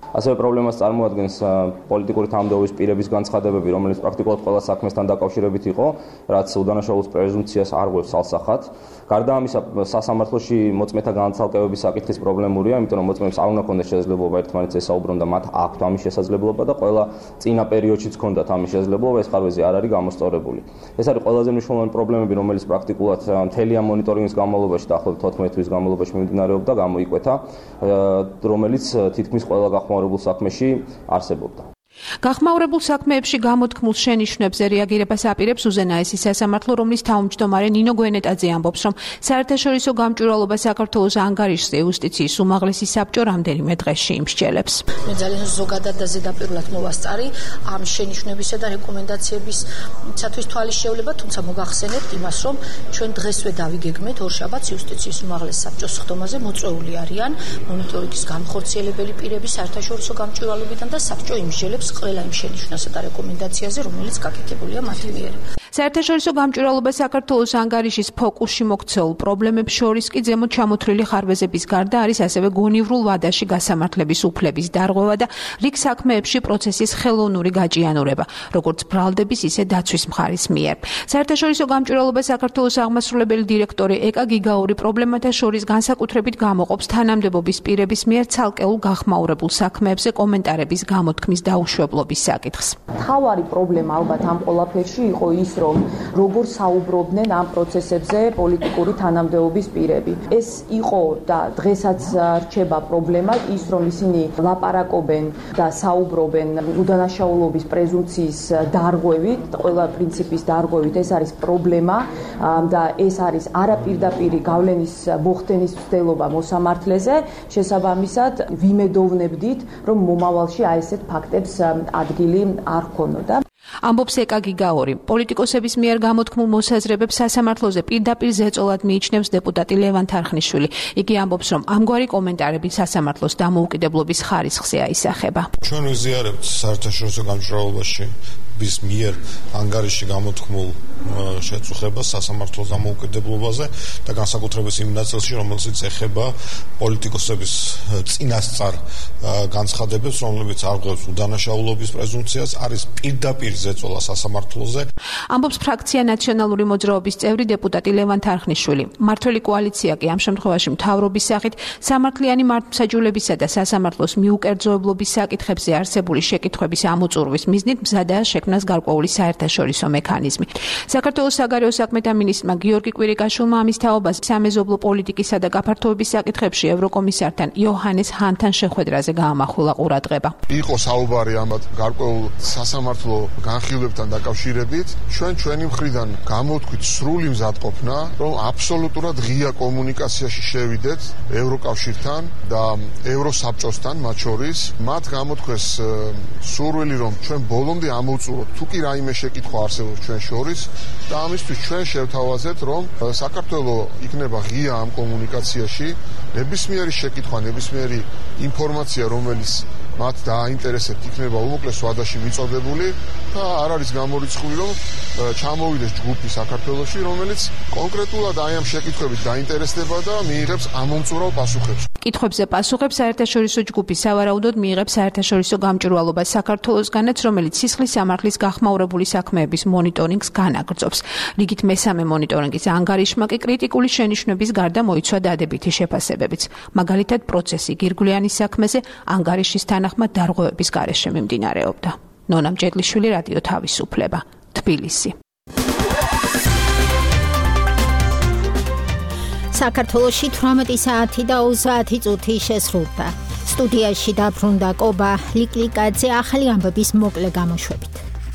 ასევე პრობლემას წარმოადგენს პოლიტიკური თანამდებობის პირების განცხადებები, რომელიც პრაქტიკულად ყველა საქმესთან დაკავშირებით იყო, რაც უდანაშაულობის პრეზუმპციას არღვევს ალსახად. გარდა ამისა, სასამართლოში მოწმეთა განცალკევების საკითხის პრობლემურია, იმიტომ რომ მოწმეებს არ უნდა ქონდეს შესაძლებლობა ერთმანეთს ესაუბრონ და მათ აქვთ ამის შესაძლებლობა და ყველა წინა პერიოდშიც ქონდათ ამის შესაძლებლობა, ეს ხარვეზე არ არის გამოსწორებული. ეს არის ყველაზე მნიშვნელოვანი პრობლემები, რომელიც პრაქტიკულად მთელი ამ მონიტორინგის განმავლობაში, დაახლოებით თოთხმეტი თვის განმავლობაში მიმდინარეობდა, გამოიკვეთა, რომელიც თითქმის ყველა გახმაურებულ საქმეში არსებობდა. გახმაურებულ საქმეებში გამოთქმულ შენიშვნებზე რეაგირებას აპირებს უზენაესი სასამართლო, რომლის თავმჯდომარე ნინო გვენეტაძე ამბობს, რომ საერთაშორისო გამჭვირვალობა საქართველოს ანგარიშზე იუსტიციის უმაღლესი საბჭო რამდენიმე დღეში იმსჯელებს. მე ძალიან ზოგადად და ზედაპირულად მოვასწარი ამ შენიშვნებისა და რეკომენდაციებისათვის თვალის შევლება, თუმცა მოგახსენებთ იმას, რომ ჩვენ დღესვე დავიგეგმეთ ორშაბათს იუსტიციის უმაღლეს საბჭოს ხდომაზე მოწვეული არიან მონიტორინგის განხორციელებელი პირები საერთაშორისო გამჭვირვალობიდან და საბჭო იმსჯელებს ყველა იმ შენიშვნასა და რეკომენდაციაზე, რომელიც გაკეთებულია მათი მიერ. საერთაშორისო გამჭვირვალობა საქართველოს ანგარიშის ფოკუსში მოქცეულ პრობლემებს შორის კი ზემოთ ჩამოთვლილი ხარვეზების გარდა არის ასევე გონივრულ ვადაში გასამართლების უფლების დარღვევა და რიგ საქმეებში პროცესის ხელოვნური გაჭიანურება, როგორც ბრალდების, ისე დაცვის მხარის მიერ. საერთაშორისო გამჭვირვალობა საქართველოს აღმასრულებელი დირექტორი ეკა გიგაური პრობლემათა შორის განსაკუთრებით გამოყოფს თანამდებობის პირების მიერ ცალკეულ გახმაურებულ საქმეებზე კომენტარების გამოთქმის დაუშვებლობის საკითხს. მთავარი პრობლემა ალბათ ამ ყველაფერში იყო ის, რომ როგორ საუბრობდნენ ამ პროცესებზე პოლიტიკური თანამდებობის პირები. ეს იყო და დღესაც რჩება პრობლემა ის, რომ ისინი ლაპარაკობენ და საუბრობენ უდანაშაულობის პრეზუმპციის დარღვევით, ყველა პრინციპის დარღვევით, ეს არის პრობლემა და ეს არის არაპირდაპირი გავლენის მოხდენის ცდელობა მოსამართლეზე. შესაბამისად, ვიმედოვნებდით, რომ მომავალში აი ესეთ ფაქტებს ადგილი არ ქონოდა. ამბობს ეკა გიგაური. პოლიტიკოსების მიერ გამოთქმულ მოსაზრებებს სასამართლოზე პირდაპირ ზეწოლად მიიჩნევს დეპუტატი ლევან თარხნიშვილი. იგი ამბობს, რომ ამგვარი კომენტარები სასამართლოს დამოუკიდებლობის ხარისხზე აისახება. ჩვენ ვიზიარებთ საერთაშორისო გამჭვირვალობაში bis მიერ ანგარიში გამოთქმულ შეწუხებას სასამართლოს დამოუკიდებლობაზე და განსაკუთრებით იმ ნაწილში, რომელზეც ეხება პოლიტიკოსების წინასწარ განცხადებებს, რომლებიც არღვევს უდანაშაულობის პრეზუმპციას, არის პირდაპირ ზეწოლა სასამართლოზე. ამბობს ფრაქცია ნაციონალური მოძრაობის წევრი დეპუტატი ლევან თარხნიშვილი. მმართველი კოალიცია კი ამ შემთხვევაში მთავრობის სახით სამართლიანი მართლმსაჯულებისა და სასამართლოს მიუკერძოებლობის საკითხებზე არსებული შეკითხვების ამოწურვის მიზნით მზადაა შექმნას გარკვეული საერთაშორისო მექანიზმი. საქართველოს საგარეო საქმეთა მინისტრმა გიორგი კვირიკაშვილმა ამის თაობას სამეზობლო პოლიტიკისა და გაფართოების საკითხებში ევროკომისართან იოჰანეს ჰანთან შეხვედრაზე გაამახვილა ყურადღება. იყო საუბარი ამათ გარკვეულ სასამართლო განხილვებთან დაკავშირებით. ჩვენ ჩვენი მხრიდან გამოთქვით სრული მზადყოფნა, რომ აბსოლუტურად ღია კომუნიკაციაში შევიდეთ ევროკავშირთან და ევროსაბჭოსთან მათ შორის. მათ გამოთქვეს სურვილი, რომ ჩვენ ბოლომდე ამოვწუროთ თუ კი რაიმე შეკითხვა არსებობს ჩვენ შორის და ამისთვის ჩვენ შევთავაზეთ, რომ საქართველოს იქნება ღია ამ კომუნიკაციაში, ნებისმიერი შეკითხვა, ნებისმიერი ინფორმაცია, რომელიც მათ დააინტერესებთ, იქნება უმოკლეს ვადაში მიწოდებული და არ არის გამორიცხული, რომ ჩამოვიდეს ჯგუფი საქართველოში, რომელიც კონკრეტულად აი ამ შეკითხვებით დაინტერესდება და მიიღებს ამომწურავ პასუხებს. კითხვებზე პასუხებს საერთაშორისო ჯგუფი სავარაუდოდ მიიღებს საერთაშორისო გამჭვირვალობა საქართველოსგანაც, რომელიც სისხლის სამართლის გახმაურებული საქმეების მონიტორინგს განაგრძობს. რიგით მესამე მონიტორინგის ანგარიშმა კი კრიტიკული შენიშვნების გარდა მოიცვა დადებითი შეფასებებიც. მაგალითად, პროცესი გირგვლიანის საქმეზე ანგარიშის თანახმად დარღვევების გარეშე მიმდინარეობდა. ნონა მჭედლიშვილი, რადიო თავისუფლება, თბილისი. საქართველოში თვრამეტი საათი და ოცდაათი წუთი შესრულდა. სტუდიაში დაბრუნდა კობა ლიკლიკაძე ახალი ამბების მოკლე გამოშვებით.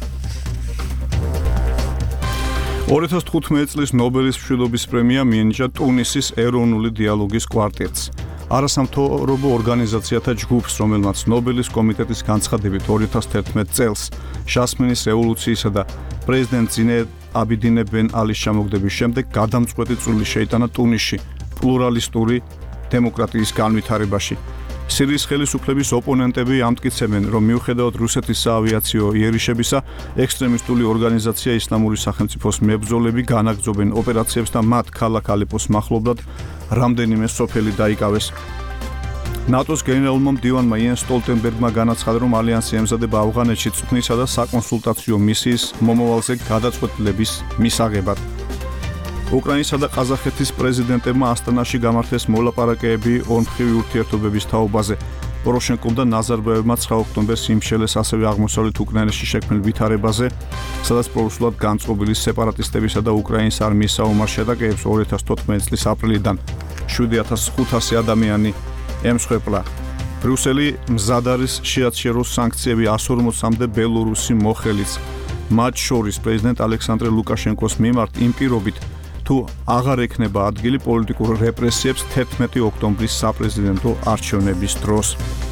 ორი ათას თხუთმეტი წლის ნობელის მშვიდობის პრემია მიენიჭა ტუნისის ეროვნული დიალოგის კვარტეტს. არასამთავრობო ორგანიზაციათა ჯგუფს, რომელმაც ნობელის კომიტეტის განცხადებით ორი ათას თერთმეტ წელს ჟასმინის რევოლუციისა და პრეზიდენტ ზინე აბიდინე ბენ ალის ჩამოგდების შემდეგ გადამწყვეტი წვლილი შეიტანა ტუნისში პლურალისტური დემოკრატიის განვითარებაში. სირიის ხელისუფლების ოპონენტები ამტკიცებენ, რომ მიუხედავად რუსეთის საავიაციო იერიშებისა, ექსტრემისტული ორგანიზაცია ისლამური სახელმწიფოს მებრძოლები განაგრძობენ ოპერაციებს და მათ ქალაქ ალეპოს მახლობლად რამდენიმე სოფელი დაიკავეს. ნატოს გენერალურმა მდივანმა იენს სტოლტენბერგმა განაცხადა, რომ ალიანსი ემზადება ავღანეთში წვრთნისა და საკონსულტაციო მისიის მომავალზე გადაწყვეტილების მისაღებად. უკრაინისა და ყაზახეთის პრეზიდენტებმა ასტანაში გამართეს მოლაპარაკებები ორმხრივი ურთიერთობების თაობაზე. პოროშენკომ და ნაზარბაევმა ცხრა ოქტომბერს იმშელეს ასევე აღმოსავლეთ უკრაინაში შექმნილ ვითარებაზე, სადაც პრორუსულად განწყობილი სეპარატისტებისა და უკრაინის არმიის საომარ შეტაკებებს ორი ათას თოთხმეტი წლის აპრილიდან შვიდი ათას ხუთასი ადამიანი ემსხვერპლა. ბრიუსელი მზად არის შეაჩეროს სანქციები εκατს ორმოცამდე ბელორუსი მოხელიც, მათ შორის პრეზიდენტ ალექსანდრე ლუკაშენკოს მიმართ იმ პირობით, თუ აღარ ექნება ადგილი პოლიტიკურ რეპრესიებს თერთმეტი ოქტომბრის საპრეზიდენტო არჩევნების დროს.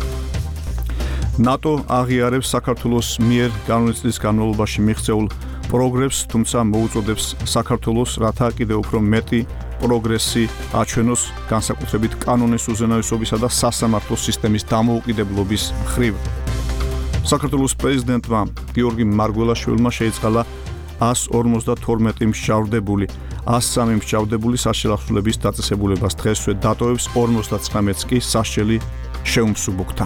ნატო აღიარებს საქართველოს მიერ განვლილი წლის განმავლობაში მიღწეულ პროგრესს, თუმცა მოუწოდებს საქართველოს, რათა კიდევ უფრო მეტი პროგრესი აჩვენოს განსაკუთრებით კანონის უზენაესობისა და სასამართლო სისტემის დამოუკიდებლობის მხრივ. საქართველოს პრეზიდენტმა გიორგი მარგველაშვილმა შეიწყალა εκατს ორმოცდათორმეტი მსჯავრდებული, εκατს სამი მსჯავრდებული საშელახსოვრების დაწესებულებას დღესვე დატოვებს, ორმოცდაცხრამეტს კი სასჯელი შეუმსუბუქდა.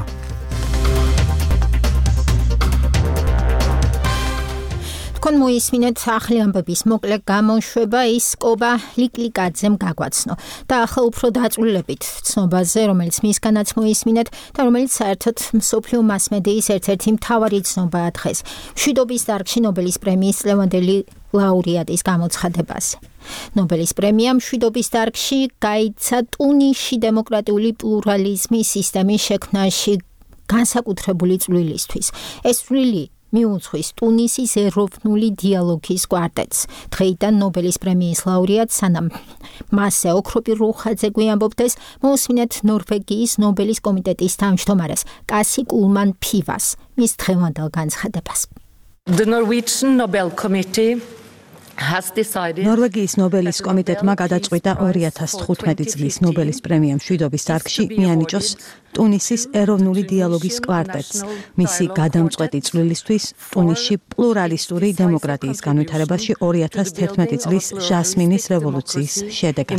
თქვენ მოისმინეთ ახალი ამბების მოკლე გამოშვება, ის კობა ლიკლიკაძემ გაგვაცნო და ახლა უფრო დაწვრილებით ცნობაზე, რომელიც მისგანაც მოისმინეთ და რომელიც საერთოდ მსოფლიო მასმედიის ერთ-ერთი მთავარი ცნობაა დღეს. მშვიდობის დარგში ნობელის პრემიის წლევანდელი ლაურეატის გამოცხადებაზე. ნობელის პრემია მშვიდობის დარგში გაიცა ტუნისში დემოკრატიული პლურალიზმის სისტემის შექმნაში განსაკუთრებული წვლილისთვის. ეს წვლილი მიუძღვის ტუნისის ეროვნული დიალოგის კვარტეტს. დღეიდან ნობელის პრემიის ლაურეატ სანამ მასზე ოქროპი რუხაძე გვიამბობდეს, მოусმინეთ ნორვეგიის ნობელის კომიტეტის თავმჯდომარეს კასი კულმან ფივას მის დღევანდელ განცხადებას. The Norwegian Nobel Committee ნორვეგიის ნობელის კომიტეტმა გადაწყვიტა ორი ათას თხუთმეტი წლის ნობელის პრემია მშვიდობის დარგში მიანიჭოს ტუნისის ეროვნული დიალოგის კვარტეტს, მისი გადამწყვეტი წვლილისთვის ტუნისში პლურალისტური დემოკრატიის განვითარებაში ორი ათას თერთმეტი წლის ჟასმინის რევოლუციის შედეგად.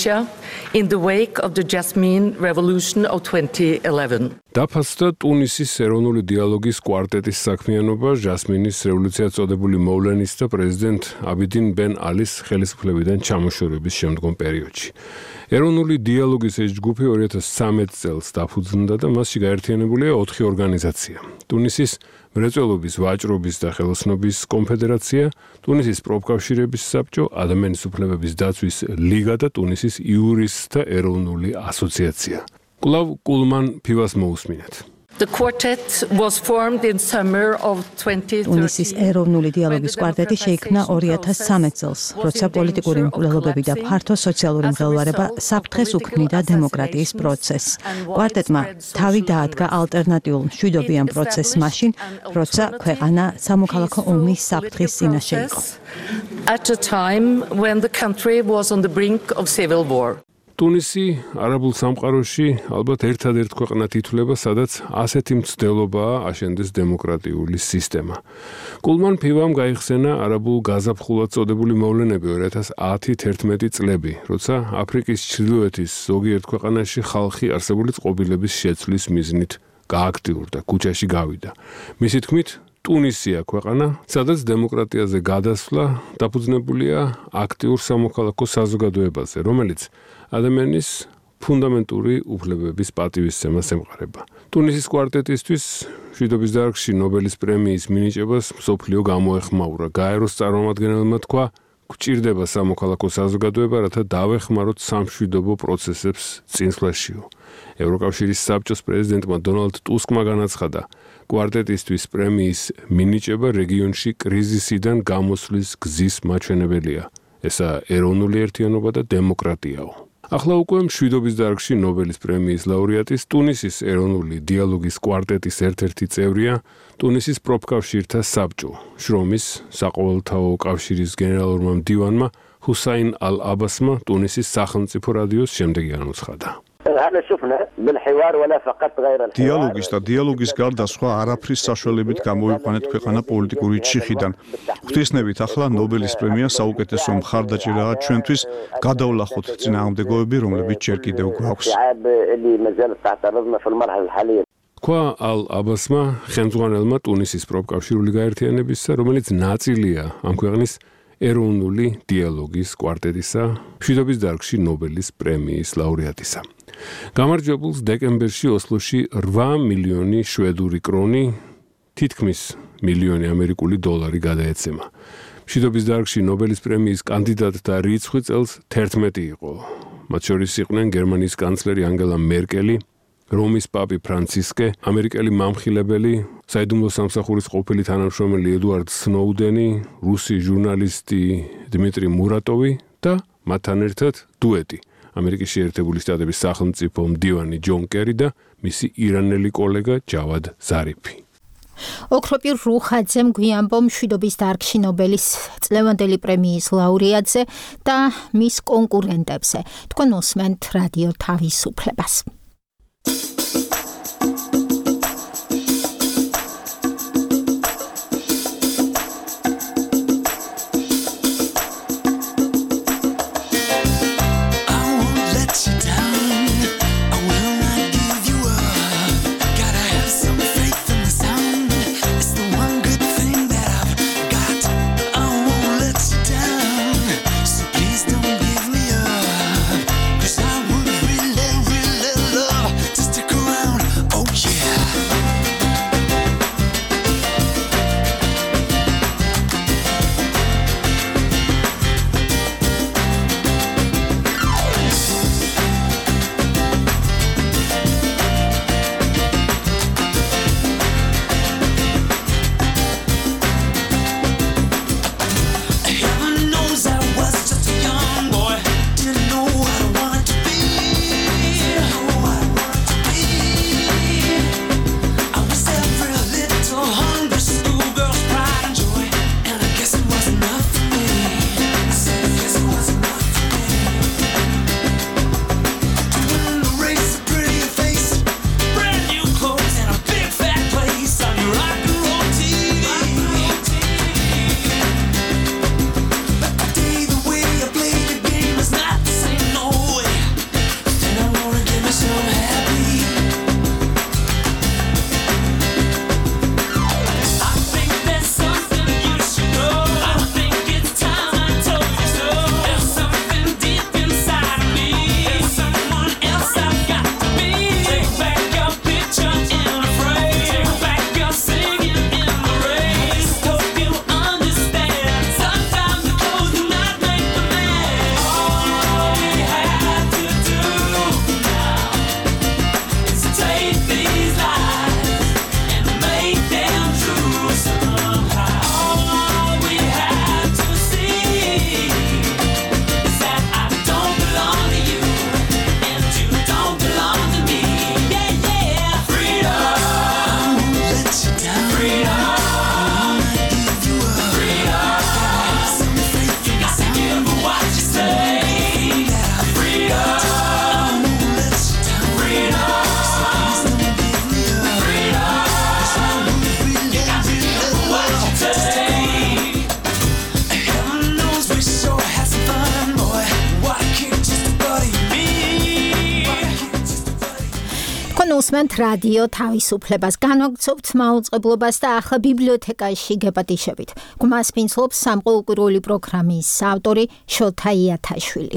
დაფასდა ტუნისის ეროვნული დიალოგის კვარტეტის საქმიანობა ჟასმინის რევოლუცია წოდებული მოვლენის და პრეზიდენტ აბიდინ ბენ ალის ხელისუფლებიდან ჩამოშორების შემდგომ პერიოდში. ეროვნული დიალოგის ეს ჯგუფი ორი ათას ცხრამეტ წელს დაფუძნდა და მასში გაერთიანებულია ოთხი ორგანიზაცია. ტუნისის მრეწველობის, ვაჭრობის და ხელოსნობის კონფედერაცია, ტუნისის პროფკავშირების საბჭო, ადამიანის უფლებების დაცვის ლიგა და ტუნისის იურისტთა ეროვნული ასოციაცია. კვლავ კულმან ფივას მოусმინეთ. The quartet was formed in summer of twenty thirteen. ტუნისის ეროვნული დიალოგის კვარტეტი შეიქმნა ორი ათას ცხრამეტ წელს, როცა პოლიტიკური მკვლელობები და ფართო სოციალური მღელვარება საფრთხეს უქმნიდა დემოკრატიის პროცესს. კვარტეტმა თავი დაადგა ალტერნატიულ მშვიდობიან პროცესს მაშინ, როცა ქვეყანა სამოქალაქო ომის საფრთხის წინაშე იყო. At a time when the country was on the brink of civil war. ტუნისი არაბულ სამყაროში ალბათ ერთადერთ ქვეყანად ითვლება, სადაც ასეთი მცდელობაა აშენდეს დემოკრატიული სისტემა. კულმან ფივამ გაიხსენა არაბულ გაზაფხულად წოდებული მოვლენები ორი ათას ათი თერთმეტი წლები, როცა აფრიკის ჩრდილოეთის ზოგიერთ ქვეყანაში ხალხი არსებული წყობილების შეცვლის მიზნით გააქტიურდა, ქუჩაში გავიდა. მისი თქმით, ტუნისია ქვეყანა, სადაც დემოკრატიაზე გადასვლა დაფუძნებულია აქტიურ სამოქალაქო საზოგადოებაზე, რომელიც ადამიანის ფუნდამენტური უფლებების პატივისცემას ემყარება. ტუნისის კვარტეტისთვის მშვიდობის დარგში ნობელის პრემიის მინიჭებას მსოფლიო გამოეხმაურა. გაეროს წარმომადგენელმა თქვა, გვჭირდება სამოქალაქო საზოგადოება, რათა დავეხმაროთ სამშვიდობო პროცესებს წინსვლაშიო. ევროკავშირის საბჭოს პრეზიდენტმა დონალდ ტუსკმა განაცხადა, კვარტეტისთვის პრემიის მინიჭება რეგიონში კრიზისიდან გამოსვლის გზის მაჩვენებელია. ესაა ეროვნული ერთიანობა და დემოკრატიაო. ახლა უკვე მშვიდობის დარგში ნობელის პრემიის ლაურეატის ტუნისის ეროვნული დიალოგის კვარტეტის ერთ-ერთი წევრია ტუნისის პროფკავშირთა საბჭო. შრომის საყოველთაო კავშირის გენერალურმა მდივანმა ჰუსაინ ალ-აბასმა ტუნისის სახელმწიფო რადიოს შემდეგი განუცხადა. احنا شفنا بالحوار ولا فقط غير الحوار დიალოგის და დიალოგის გარდა სხვა არაფრის საშუალებით გამოიყვანეთ ქვეყანა პოლიტიკური ჩიხიდან. ღვთისმებით ახლა ნობელის პრემია საუკეთესო მხარდაჭერაა ჩვენთვის, გადავლახოთ წინააღმდეგოები, რომლებიც ჯერ კიდევ გვაქვს. თქვა ალ აბასმა, ხელმძღვანელმა ტუნისის პროფკავშირული გაერთიანებისა, რომელიც ნაწილია ამ ქვეყნის ეროვნული დიალოგის კვარტეტისა, მშვიდობის დარგში ნობელის პრემიის ლაურეატისა. გამარჯვებულს დეკემბერში ოსლოში რვა მილიონი შვედური კრონი, თითქმის მილიონი ამერიკული დოლარი გადაეცემა. მშვიდობის დარგში ნობელის პრემიის კანდიდატთა რიცხვი წელს თერთმეტი იყო. მათ შორის იყვნენ გერმანიის კანცლერი ანგელა მერკელი, რომის პაპი ფრანცისკე, ამერიკელი მამხილებელი, საიდუმლო სამსახურის ყოფილი თანამშრომელი ედუარდ სნოუდენი, რუსი ჟურნალისტი დმიტრი მურატოვი და მათთან ერთად დუეტი. ამერიკის შეერთებული შტატების სახელმწიფო მდივანი ჯონ კერი და მისი ირანელი კოლეგა ჯავად ზარიფი. ოქროპირ რუხაძემ გვიამბო მშვიდობის დარგში ნობელის წლევანდელი პრემიის ლაურეატზე და მის კონკურენტებზე. თქვენ უსმენთ რადიო თავისუფლებას. უსმენთ რადიო თავისუფლებას, განვაგრძობთ მაუწყებლობას და ახლა ბიბლიოთეკაში გეპატიშებით. გმას ფინცლობს სამყუროური პროგრამის ავტორი შოთა იათაშვილი.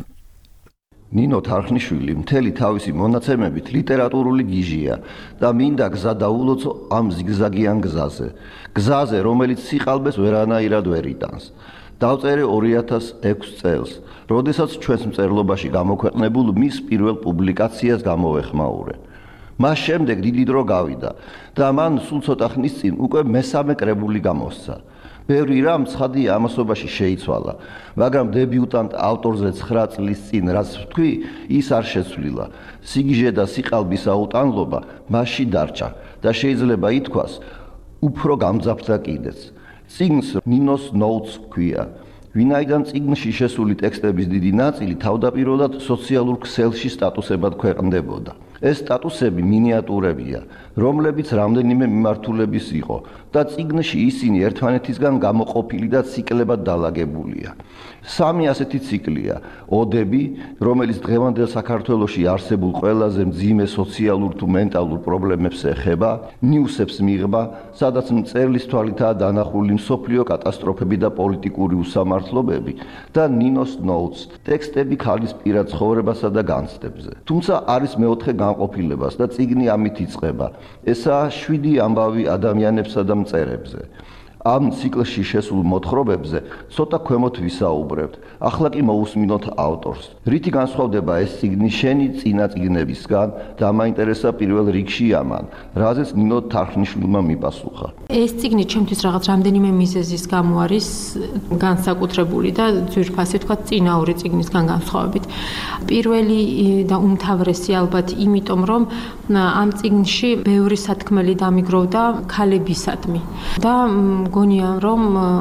ნინო თარხნიშვილი მთელი თავისი მონაცემებით ლიტერატურული გიჟია და მინდა გზა დაულოცო ამ ზიგზაგიან გზაზე. გზაზე, რომელიც სიყალბეს ვერანაირად ვერ იტანს. დავწერე ორი ათას ექვსი წელს, როდესაც ჩვენს მწერლობაში გამოქვეყნებულ მის პირველ პუბლიკაციას გამოვეხმაურე. მას შემდეგ დიდი დრო გავიდა და მან სულ ცოტა ხნის წინ უკვე მესამე კრებული გამოსცა. ბევრი რამ ცხადია ამასობაში შეიცვალა, მაგრამ დებიუტანტ ავტორზე ცხრა წლის წინ რაც ვთქვი, ის არ შეცვლილა. სიგიჟე და სიყალბის აუტანლობა მასში დარჩა და შეიძლება ითქვას, უფრო გამძაფრდა კიდეც. წიგნს ნინოს ნოუთს ჰქვია. ვინაიდან წიგნში შესული ტექსტების დიდი ნაწილი თავდაპირველად სოციალურ ქსელში სტატუსებად ქვეყნდებოდა. ეს სტატუსები მინიატურებია, რომლებიც რამდენიმე მიმართულების იყო და წიგნში ისინი ერთმანეთისგან გამოყოფილი და ციკლებად დალაგებულია. სამი ასეთი ციკლია: ოდები, რომელიც დღევანდელ საქართველოში არსებულ ყველაზე მძიმე სოციალურ თუ მენტალურ პრობლემებს ეხება, ნიუსებს მიღება, სადაც მწერლის თვალითაა დანახული მსოფლიო კატასტროფები და პოლიტიკური უსამართლობები და ნინოს ნოუთს, ტექსტები ქალის პირად ცხოვრებასა და განცდებზე. თუმცა არის მეოთხე განყოფილებას და წიგნი ამით იწყება. ესაა შვიდი ამბავი ადამიანებსა და მწერებზე. ამ ციკლში შესულ მოთხრობებზე ცოტა ქვემოთ ვისაუბრებთ. ახლა კი მოусმინოთ ავტორს. რითი განსხვავდება ეს წიგნი შენი წინა წიგნებისგან და მაინტერესა პირველ რიგში ამან, რაზეც ნინო თარხნიშვილმა მიპასუხა. ეს წიგნი ჩემთვის რაღაც რამდენიმე მიზეზის გამო არის განსაკუთრებული და ძვირფასი თქვა წინა ორი წიგნისგან განსხვავებით. პირველი და უმთავრესი ალბათ იმიტომ, რომ ამ წიგნში ბევრი სათქმელი დამიგროვდა ქალებისადმი და გონია რომ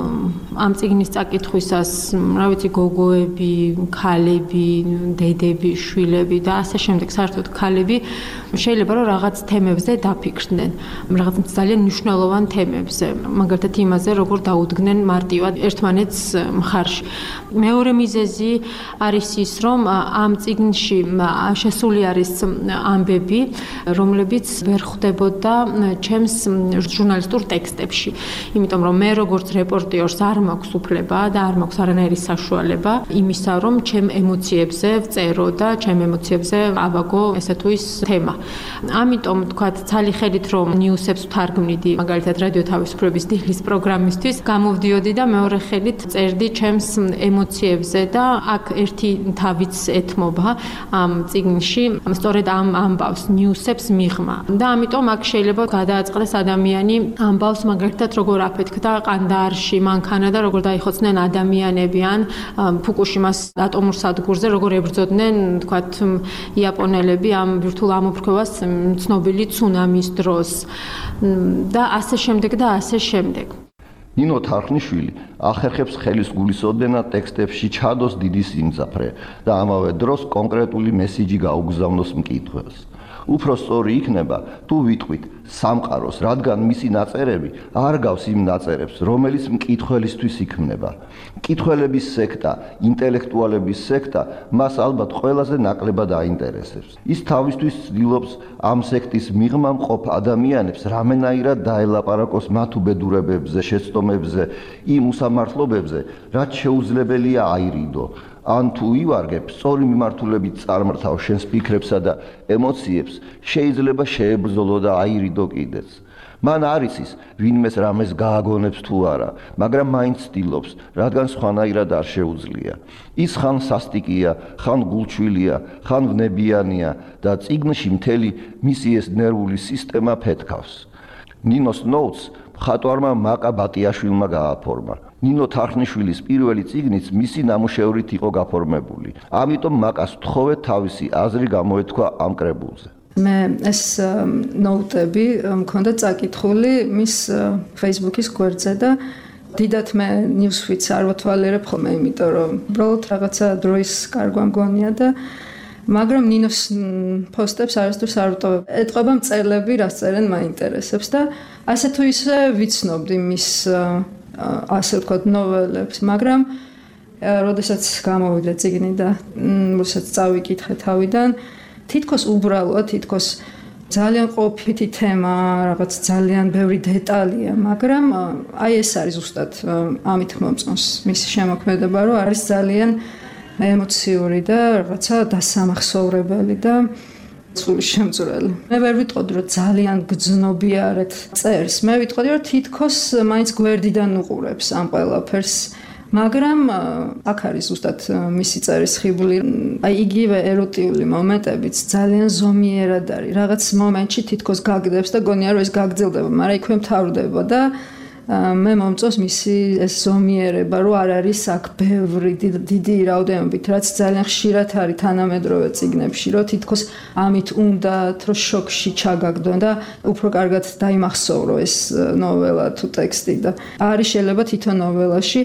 ამ წიგნის წაკითხვისას, რა ვიცი, გოგოები, ქალები, დედები, შვილები და ასე შემდეგ, საერთოდ ქალები შეიძლება რომ რაღაც თემებზე დაფიქრდნენ, რაღაც ძალიან მნიშვნელოვან თემებზე, მაგალითად იმაზე, როგორ დაუდგნენ მარტივად ერთმანეთს მხარში. მეორე მიზეზი არის ის, რომ ამ წიგნში შესული არის ამბები, რომლებიც ვერ ხვდებოდა ჩემს ჟურნალისტურ ტექსტებში. იმიტომ რომ მე როგორც რეპორტიორს არ მაქვს უფლება და არ მაქვს არანაირი საშუალება იმისა, რომ ჩემ ემოციებზე ვწერო და ჩემ ემოციებზე ავაგო ესე თუ ის თემა. ამიტომ თქვათ, ცალი ხედით რომ ნიუსებს ვთარგმნიდი, მაგალითად რადიო თავისუფლების დილის პროგრამისთვის, გამოვდიოდი და მეორე ხედით წერდი ჩემს ემოციებზე და აქ ერთი თავიც ეთმობა ამ წიგნში, სწორედ ამ ამბავს ნიუსებს მიღმა. და ამიტომ აქ შეიძლება გადააწყდეს ადამიანი ამბავს მაგალითად როგორ აფეთქდა ყანდაარში მანქანა და როგორ დაიხოცნენ ადამიანები ან ფუკუშიმას ატომურ სადგურზე როგორ ებრძოდნენ თქვათ იაპონელები ამ ბირთვულ ამოფრქვევას ცნობილი ცუნამის დროს და ასე შემდეგ და ასე შემდეგ. ნინო თარხნიშვილი ახერხებს ხელის გულისოდენად ტექსტებში ჩადოს დიდი სიმძაფრე და ამავე დროს კონკრეტული მესიჯი გაუგზავნოს მკითხველს. უფრო სწორი იქნება თუ ვიტყვით სამყაროს, რადგან მისი ნაწერები არ გავს იმ ნაწერებს, რომელიც მკითხველისთვის იქმნება. მკითხველების სექტა, ინტელექტუალების სექტა მას ალბათ ყველაზე ნაკლებად აინტერესებს. ის თავისთვის ცდილობს ამ სექტის მიღმა მყოფ ადამიანებს რამენაირად დაელაპარაკოს მათ უბედურებებზე, შეცდომებზე, იმ უსამართლობებზე, რაც შეუძლებელია აირიდო. ან თუ ივარგებ, სწორი მიმართულებით წარმრთავ შენს ფიქრებსა და ემოციებს, შეიძლება შეებრძოლო და აირიდო კიდეც. მან არ იცის, ვინმეს რამეს გააგონებს თუ არა, მაგრამ მაინც ცდილობს, რადგან სხვანაირად არ შეუძლია. ის ხან სასტიკია, ხან გულჩვილია, ხან ვნებიანია და წიგნში მთელი მისი ეს ნერვული სისტემა ფეთქავს. ნინოს ნოუთს მხატვარმა მაკა ბატიაშვილმა გააფორმა. ნინო თარხნიშვილის პირველი წიგნიც მისი ნამუშევრით იყო გაფორმებული. ამიტომ მაკას ვთხოვეთ თავისი აზრი გამოეთქვა ამ კრებულზე. მე ეს ნოუტები მქონდა წაკითხული მის Facebook-ის გვერდზე და დიდათ მე ნიუსფიდს არ ვთვალიერებ ხოლმე, იმიტომ რომ უბრალოდ რაღაცა დროის კარგვა მგონია და მაგრამ ნინოს პოსტებს არასდროს არ ვტოვებ. ეტყობა მწერლები რაც წერენ მაინტერესებს და ასე თუ ისე ვიცნობდი მის ასე ვთქვათ ნოველებს, მაგრამ როდესაც გამოვიდა წიგნი და როდესაც წავიკითხე თავიდან, თითქოს უბრალოა, თითქოს ძალიან ყოფითი თემა, რაღაც ძალიან ბევრი დეტალია, მაგრამ აი ეს არის ზუსტად ამით მომწონს მისი შემოქმედება, რომ არის ძალიან ემოციური და რაღაცა დასამახსოვრებელი და სული შემწვრელი. მე ვერ ვიტყოდი, რომ ძალიან გძნობიარეთ წერს. მე ვიტყოდი, რომ თითქოს მაინც გვერდიდან უყურებს ამ ყველაფერს. მაგრამ აქ არის ზუსტად მისი წერის ხიბლი. აი იგივე ეროტიული მომენტებიც ძალიან ზომიერად არის. რაღაც მომენტში თითქოს გაგდებს და გონია, რომ ეს გაგრძელდება, მაგრამ იქვე მთავრდება და მე მომწონს მისი ეს ზომიერება, რომ არ არის აქ ბევრი დიდი რაოდენობით, რაც ძალიან ხშირად არის თანამედროვე წიგნებში, რომ თითქოს ამით უნდათ, რომ შოკში ჩაგაგდონ და უფრო კარგად დაიმახსოვრო ეს ნოველა თუ ტექსტი და არის შეიძლება თვითონ ნოველაში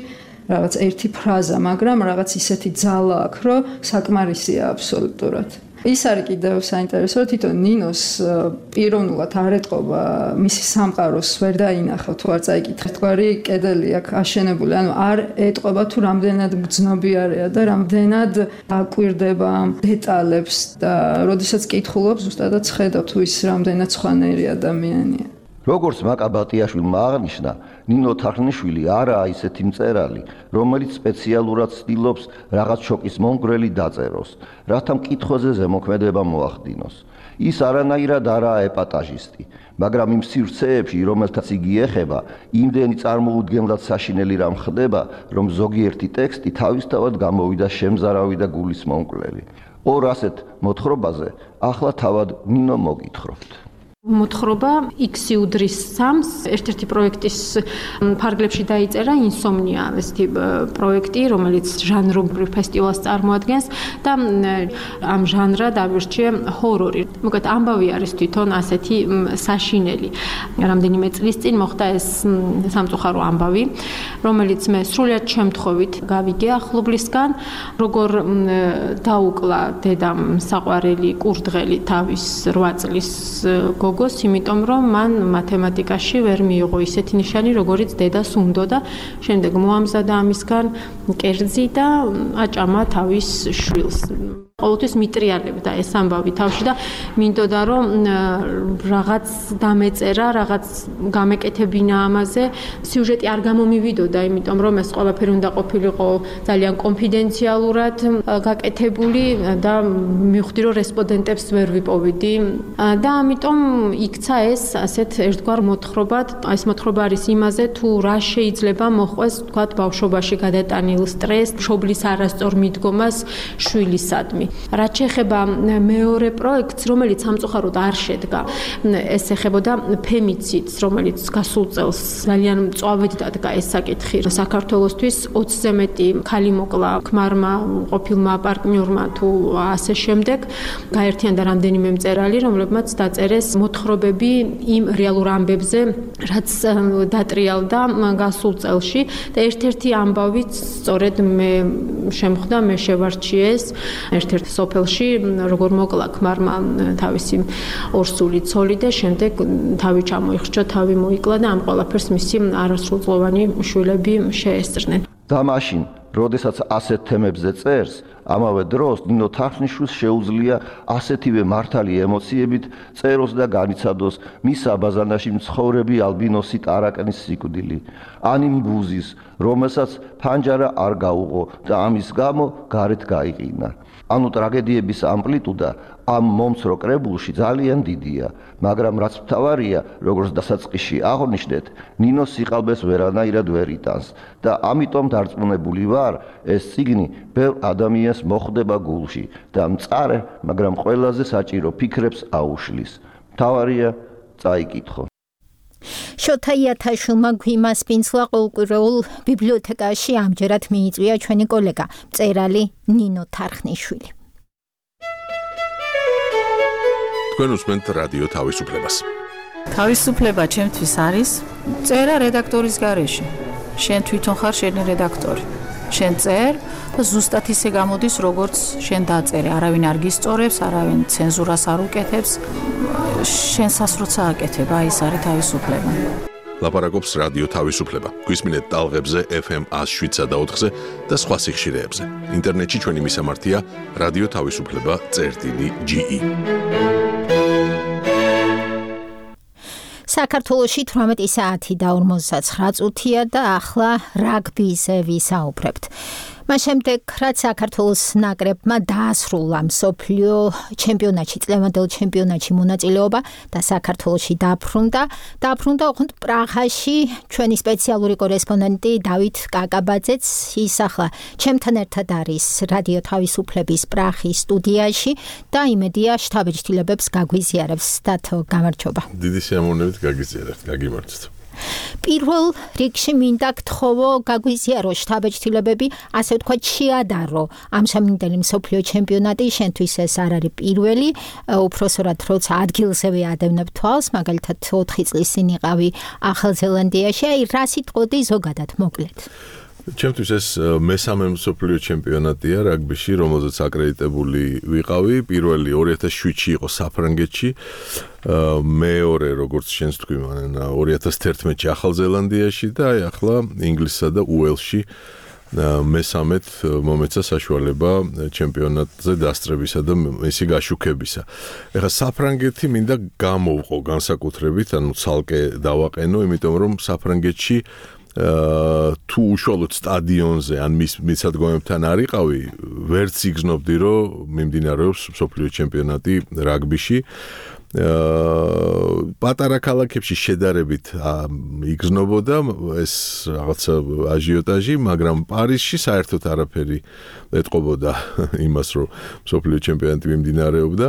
რაღაც ერთი ფრაზა, მაგრამ რაღაც ისეთი ძალა აქვს, რომ საკმარისია აბსოლუტურად. ის არის კიდევ საინტერესო, რომ თვითონ ნინოს პიროვნულად არ ეტყობა მისი სამყაროს ვერ დაინახა თუ არ წაიკითხეთ. თქვარი კედელი აქ აშენებული, ანუ არ ეტყობა თუ რამდენად გრძნობიარეა და რამდენად აკვირდება ამ დეტალებს და როდესაც კითხულობს, ზუსტადად ხედავ თუ ის რამდენად სხვანაირი ადამიანია. როგორც მაკაბატიაშვილმა აღნიშნა, ნინო თარხნიშვილი არაა ისეთი მწერალი, რომელიც სპეციალურად ცდილობს რაღაც შოკის მომგვრელი დაწეროს, რათა მკითხვაზე ზემოქმედება მოახდინოს. ის არანაირად არაა ეპატაჟისტი, მაგრამ იმ სივრცეებში, რომელთაც იგი ეხება, იმდენი წარმოუდგენლად საშინელი რამ ხდება, რომ ზოგიერთი ტექსტი თავისთავად გამოვიდა შემზარავი და გულის მომკვლელი. ორ ასეთ მოთხრობაზე ახლა თავად ნინო მოგითხრობთ. მოთხრობა X უდრის სამს ერთ-ერთი პროექტის ფარგლებში დაიწერა ინსომნია, ესეთი პროექტი, რომელიც ჟანრობრივ ფესტივალს წარმოადგენს და ამ ჟანრად ავირჩიე ჰორორი. მოკლედ ამბავი არის თვითონ ასეთი საშინელი. რამდენიმე წლის წინ მოხდა ეს სამწუხარო ამბავი, რომელიც მე სრულიად შემთხვევით გავიგე ახლობლისგან, როგორ დაუკლა დედამ საყვარელი კურდღელი თავის რვა წლის გოგოს, იმიტომ რომ მან მათემატიკაში ვერ მიიღო ისეთი ნიშანი, როგორიც დედას უნდა და შემდეგ მოამზადა ამისგან კერძი და აჭამა თავის შვილს. ყოველთვის მიტრიალებდა ეს ამბავი თავში და მინდოდა რომ რაღაც დამეწერა, რაღაც გამეკეთებინა ამაზე. სიუჟეტი არ გამომივიდოდა, იმიტომ რომ ეს ყველაფერი უნდა ყოფილიყო ძალიან კონფიდენციალურად გაკეთებული და მივხვდი რომ რესპონდენტებს ვერ ვიპოვიდი და ამიტომ იქცა ეს ასეთ ერთგვარ მოთხრობად. ეს მოთხრობა არის იმაზე, თუ რა შეიძლება მოხვეს, თქვათ, ბავშვობაში გადატანილ სტრესს, მშობლის არასწორ მიდგომას შვილისადმი. რაც შეეხება მეორე პროექტს, რომელიც სამწუხაროდ არ შედგა, ეს ეხებოდა ფემიციდს, რომელიც გასულ წელს ძალიან მწვავედ დადგა ეს საკითხი საქართველოსთვის. ოცზე მეტი ქალი მოკლა ქმარმა, ყოფილმა პარტნიორმა თუ ასე შემდეგ. გაერთიანდა რამდენიმე მწერალი, რომლებმაც დაწერეს მოთხრობები იმ რეალურ ამბებზე, რაც დატრიალდა გასულ წელში და ერთ-ერთი ამბავიც სწორედ მე შემხვდა, მე შევარჩიეს ერთ-ერთი სოფელში, როგორ მოკლა ქმარმა თავისი ორსული ცოლი და შემდეგ თავი ჩამოიხრჩა, თავი მოიკლა და ამ ყველაფერს მისი არასრულწლოვანი შვილები შეესწრნენ. და მაშინ, როდესაც ასეთ თემებზე წერს, ამავე დროს ნინო თარხნიშვილს შეუძლია ასეთივე მართალი ემოციებით წეროს და განიცადოს მის აბაზანაში მცხოვრები ალბინოსი ტარაკნის სიკვდილი, ან იმ ბუზის, რომელსაც ფანჯარა არ გაუღო და ამის გამო გარეთ გაიყინა. ანუ ტრაგედიების ამპლიტუდა ამ მომცრო კრებულში ძალიან დიდია, მაგრამ რაც მთავარია, როგორც დასაწყისში აღვნიშნეთ, ნინო სიყალბეს ვერანაირად ვერ იტანს და ამიტომ დარწმუნებული ვარ, ეს წიგნი ბევრ ადამიანს მოხვდება გულში და მწარე, მაგრამ ყველაზე საჭირო ფიქრებს აუშლის. მთავარია წაიკითხო. შოთა იათაშვილმა გვიმას პინცლა ყოველკვირეულ ბიბლიოთეკაში ამჯერად მიიწვია ჩვენი კოლეგა, მწერალი ნინო თარხნიშვილი. თქვენ უსმენთ რადიო თავისუფლებას. თავისუფლება ჩემთვის არის წერა რედაქტორის გარეშე. შენ თვითონ ხარ შენი რედაქტორი. შენ წერ და ზუსტად ისე გამოდის, როგორც შენ დაწერე. არავინ არ გისწორებს, არავინ ცენზურას არ უკეთებს. შენ სასროცა აკეთებ, აი ეს არის თავისუფლება. ლაპარაკობს რადიო თავისუფლება. გვისმინეთ ტალღებზე ეფ ემ ათს შვიდსა და ოთხზე და სხვა სიხშირეებზე. ინტერნეტში ჩვენი მისამართია რადიო თავისუფლება წერტილი ჯი ი. საქართველოში თვრამეტი საათი და ორმოცდაცხრა წუთია და ახლა რაგბიზე ვისაუბრებთ. მას შემდეგ, რაც საქართველოს ნაკრებმა დაასრულა მსოფლიო ჩემპიონატში, წლევანდელ ჩემპიონატში მონაწილეობა და საქართველოში დაბრუნდა, დაბრუნდა ოღონდ პრაღაში ჩვენი სპეციალური კორესპონდენტი დავით კაკაბაძეც, ის ახლა ჩემთან ერთად არის რადიო თავისუფლების პრაღის სტუდიაში და იმედია შთაბეჭდილებებს გაგვიზიარებს. დათო, გამარჯობა. დიდი სიამოვნებით გაგიზიარებთ, გაგიმართოთ. პირველ რიგში მინდა გთხოვო გაგვიზიარო შთაბეჭდილებები, ასე ვთქვათ, შეადარო ამ სამნიტელი მსოფლიო ჩემპიონატი, შენთვის ეს არ არის პირველი, უпроსორად როცა ადგილზევე ადევნებ თვალს, მაგალითად ოთხი წლის წინ იყავი ახალ ზელანდიაში, აი რა სიტყვოდი ზოგადად მოკლედ. ჩემთვის ეს მესამე მსოფლიო ჩემპიონატია რაგბიში, რომელზეც აკრედიტებული ვიყავი. პირველი ორი ათას შვიდში იყო საფრანგეთში. მეორე, როგორც შენს თქვი, მანენა ორი ათას თერთმეტში ახალ ზელანდიაში და აი ახლა ინგლისსა და უელსში მესამედ მომეცა საშუალება ჩემპიონატზე დასწრებისა და მისი გაშუქებისა. ეხლა საფრანგეთი მინდა გამოვყო განსაკუთრებით, ანუ ცალკე დავაყენო, იმიტომ რომ საფრანგეთში თუ უშუალოდ სტადიონზე ან მის მისადგომებთან არ იყავი, ვერც იგრძნობდი, რომ მიმდინარეობს მსოფლიო ჩემპიონატი რაგბიში. პატარა ქალაქებში შედარებით იგრძნობოდა ეს რაღაცა აჟიოტაჟი, მაგრამ პარიზში საერთოდ არაფერი ეტყობოდა იმას, რომ მსოფლიო ჩემპიონატი მიმდინარეობდა.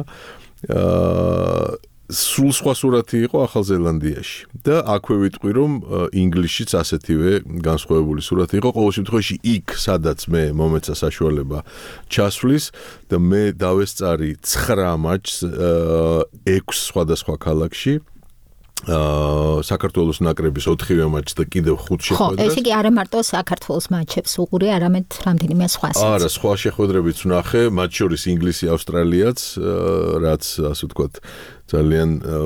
სულ სხვა სურათი იყო ახალ ზელანდიაში და აქვე ვიტყვი, რომ ინგლისშიც ასეთივე განსხვავებული სურათი იყო. ყოველ შემთხვევაში იქ, სადაც მე მომეცა საშუალება ჩასვლის და მე დავესწარი ცხრა მატჩს ექვს სხვადასხვა ქალაქში. აა საქართველოს ნაკრების ოთხივე მატჩს და კიდევ ხუთ შეხვედრას. ხო, ესე იგი არა მარტო საქართველოს მატჩებს უყურე, არამედ რამდენიმე სხვასაც. არა, სხვა შეხვედრებიც ვნახე, მათ შორის ინგლისი, ავსტრალიაც, რაც ასე ვთქვათ, ძალიან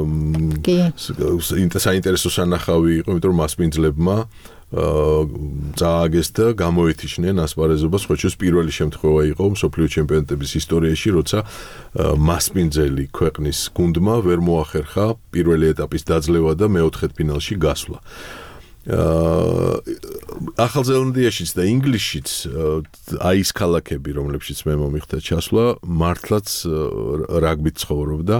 საინტერესო სანახავი იყო, იმიტომ რომ მასპინძლებმა წააგეს და გამოეთიშნენ ასპარეზობას, ხო შეს პირველი შემთხვევა იყო მსოფლიო ჩემპიონატების ისტორიაში, როცა მასპინძელი ქვეყნის გუნდმა ვერ მოახერხა პირველი ეტაპის დაძლევა და მეოთხედფინალში გასვლა. ახალ ზელანდიაშიც და ინგლისშიც აი ის ქალაქები, რომლებშიც მე მომიხდა ჩასვლა, მართლაც რაგბით ცხოვრობდა.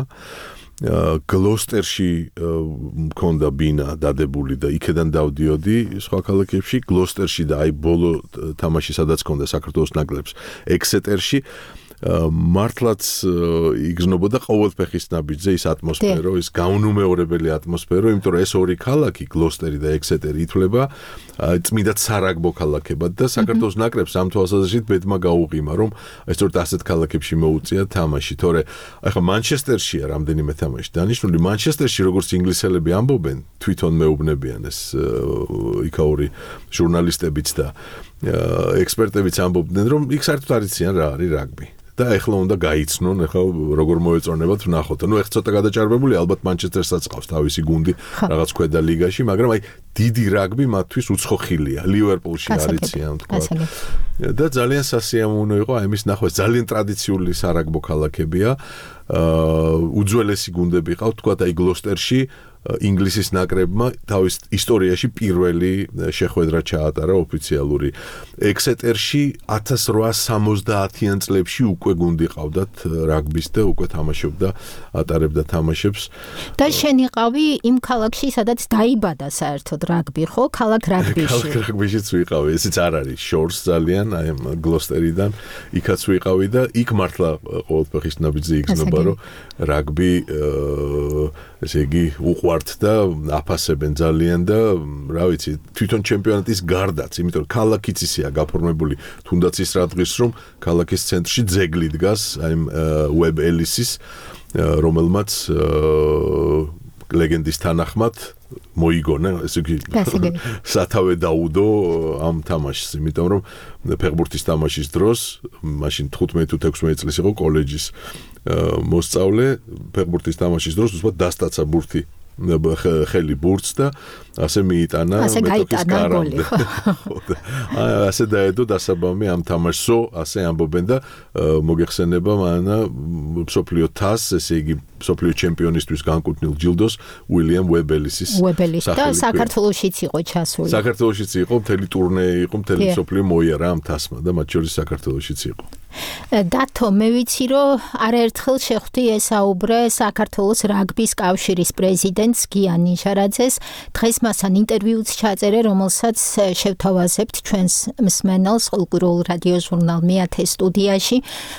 გლოსტერში მქონდა ბინა დადებული და იქედან დავდიოდი სხვა ქალაქებში. გლოსტერში და აი ბოლო თამაში სადაც მქონდა საქართველოს ნაკრებს ექსეტერში მართლაც იგრძნობოდა ყოველფეხის ნაბიჯზე ის ატმოსფერო, ის გაუნუმეორებელი ატმოსფერო, იმიტომ რომ ეს ორი ქალაქი, გლოსტერი და ექსეტერი ითვლება წმინდა სარაგბო ქალაქებად და საქართველოს ნაკრებს ამ თვალსაზრისით ბედმა გაუღიმა, რომ ეს სწორედ ასეთ ქალაქებში მოუწია თამაში. თორე ახლა მანჩესტერშია რამდენიმე თამაში დანიშნული. მანჩესტერში როგორც ინგლისელები ამბობენ, თვითონ მეუბნებიან ეს იქაური ჟურნალისტებიც და ექსპერტებიც ამბობდნენ, რომ იქ საერთოდ არ იციან რა არის რაგბი. და ეხლა უნდა გაიცნონ, ეხლა როგორ მოეწონებათ ვნახოთ. ნუ ეხლა ცოტა გადაჭარბებული, ალბათ მანჩესტერსაც ყავს თავისი გუნდი რაღაც ქვედა ლიგაში, მაგრამ აი დიდი რაგბი მათთვის უცხოხილია. ლივერპულში არ იციან თქვა. და ძალიან სასიამოვნო იყო აი მის ნახვა, ძალიან ტრადიციული სარაგბო ქალაქებია. უძველესი გუნდები ყავთ, თქვა აი გლოსტერში ინგლისის ნაკრებმა თავის ისტორიაში პირველი შეხვედრა ჩაატარა ოფიციალური. ექსეტერში ათას რვაასი სამოცდაათიან წლებში უკვე გუნდი ყავდათ რაგბის და უკვე თამაშობდა, ატარებდა თამაშებს. და შენ იყავი იმ ქალაქში, სადაც დაიბადა საერთოდ რაგბი, ხო? ქალაქ რაგბიში. ქალაქ რაგბიშიც ვიყავი, ესეც არ არის შორს ძალიან, აი გლოსტერიდან იქაც ვიყავი და იქ მართლა ყოველფეხის ნაბიჯზე იგრძნობა, რომ რაგბი ესე იგი უყვართ და აფასებენ ძალიან და რა ვიცი, თვითონ ჩემპიონატის გარდაც, იმიტომ რომ ქალაქიც ისეა გაფორმებული, თუნდაც ის რა დღის რომ ქალაქის ცენტრში ძეგლი დგას, აი უებ ელისის, რომელმაც ლეგენდის თანახმად მოიგონა, ესე იგი სათავე დაუდო ამ თამაშს, იმიტომ რომ ფეხბურთის თამაშის დროს, მაშინ თხუთმეტი თუ თექვსმეტი წლის იყო კოლეჯის მოსწავლე, ფეხბურთის თამაშის დროს უბრალოდ დასტაცა ბურთი ხელი ბურთს და ასე მიიტანა მეტოქის კარამდე. ასე დაედო დასაბამი ამ თამაშსო, ასე ამბობენ და მოგეხსენება მანა მსოფლიო თასს, ესე იგი მსოფლიო ჩემპიონისტვის განკუთვნილ ჯილდოს უილიამ უებელისის უებელის და საქართველოშიც იყო ჩასული. საქართველოშიც იყო, მთელი ტურნე იყო, მთელი მსოფლიო მოიარა ამ თასმა და მათ შორის საქართველოშიც იყო. დათო, მე ვიცი, რომ არაერთხელ შეხვდი ესაუბრე საქართველოს რაგბის კავშირის პრეზიდენტს გიან ნიჟარაძეს. დღეს მასთან ინტერვიუც ჩაწერე, რომელსაც შევთავაზებთ ჩვენს მსმენელს ყურულ რადიო ჟურნალ მეათე სტუდიაში.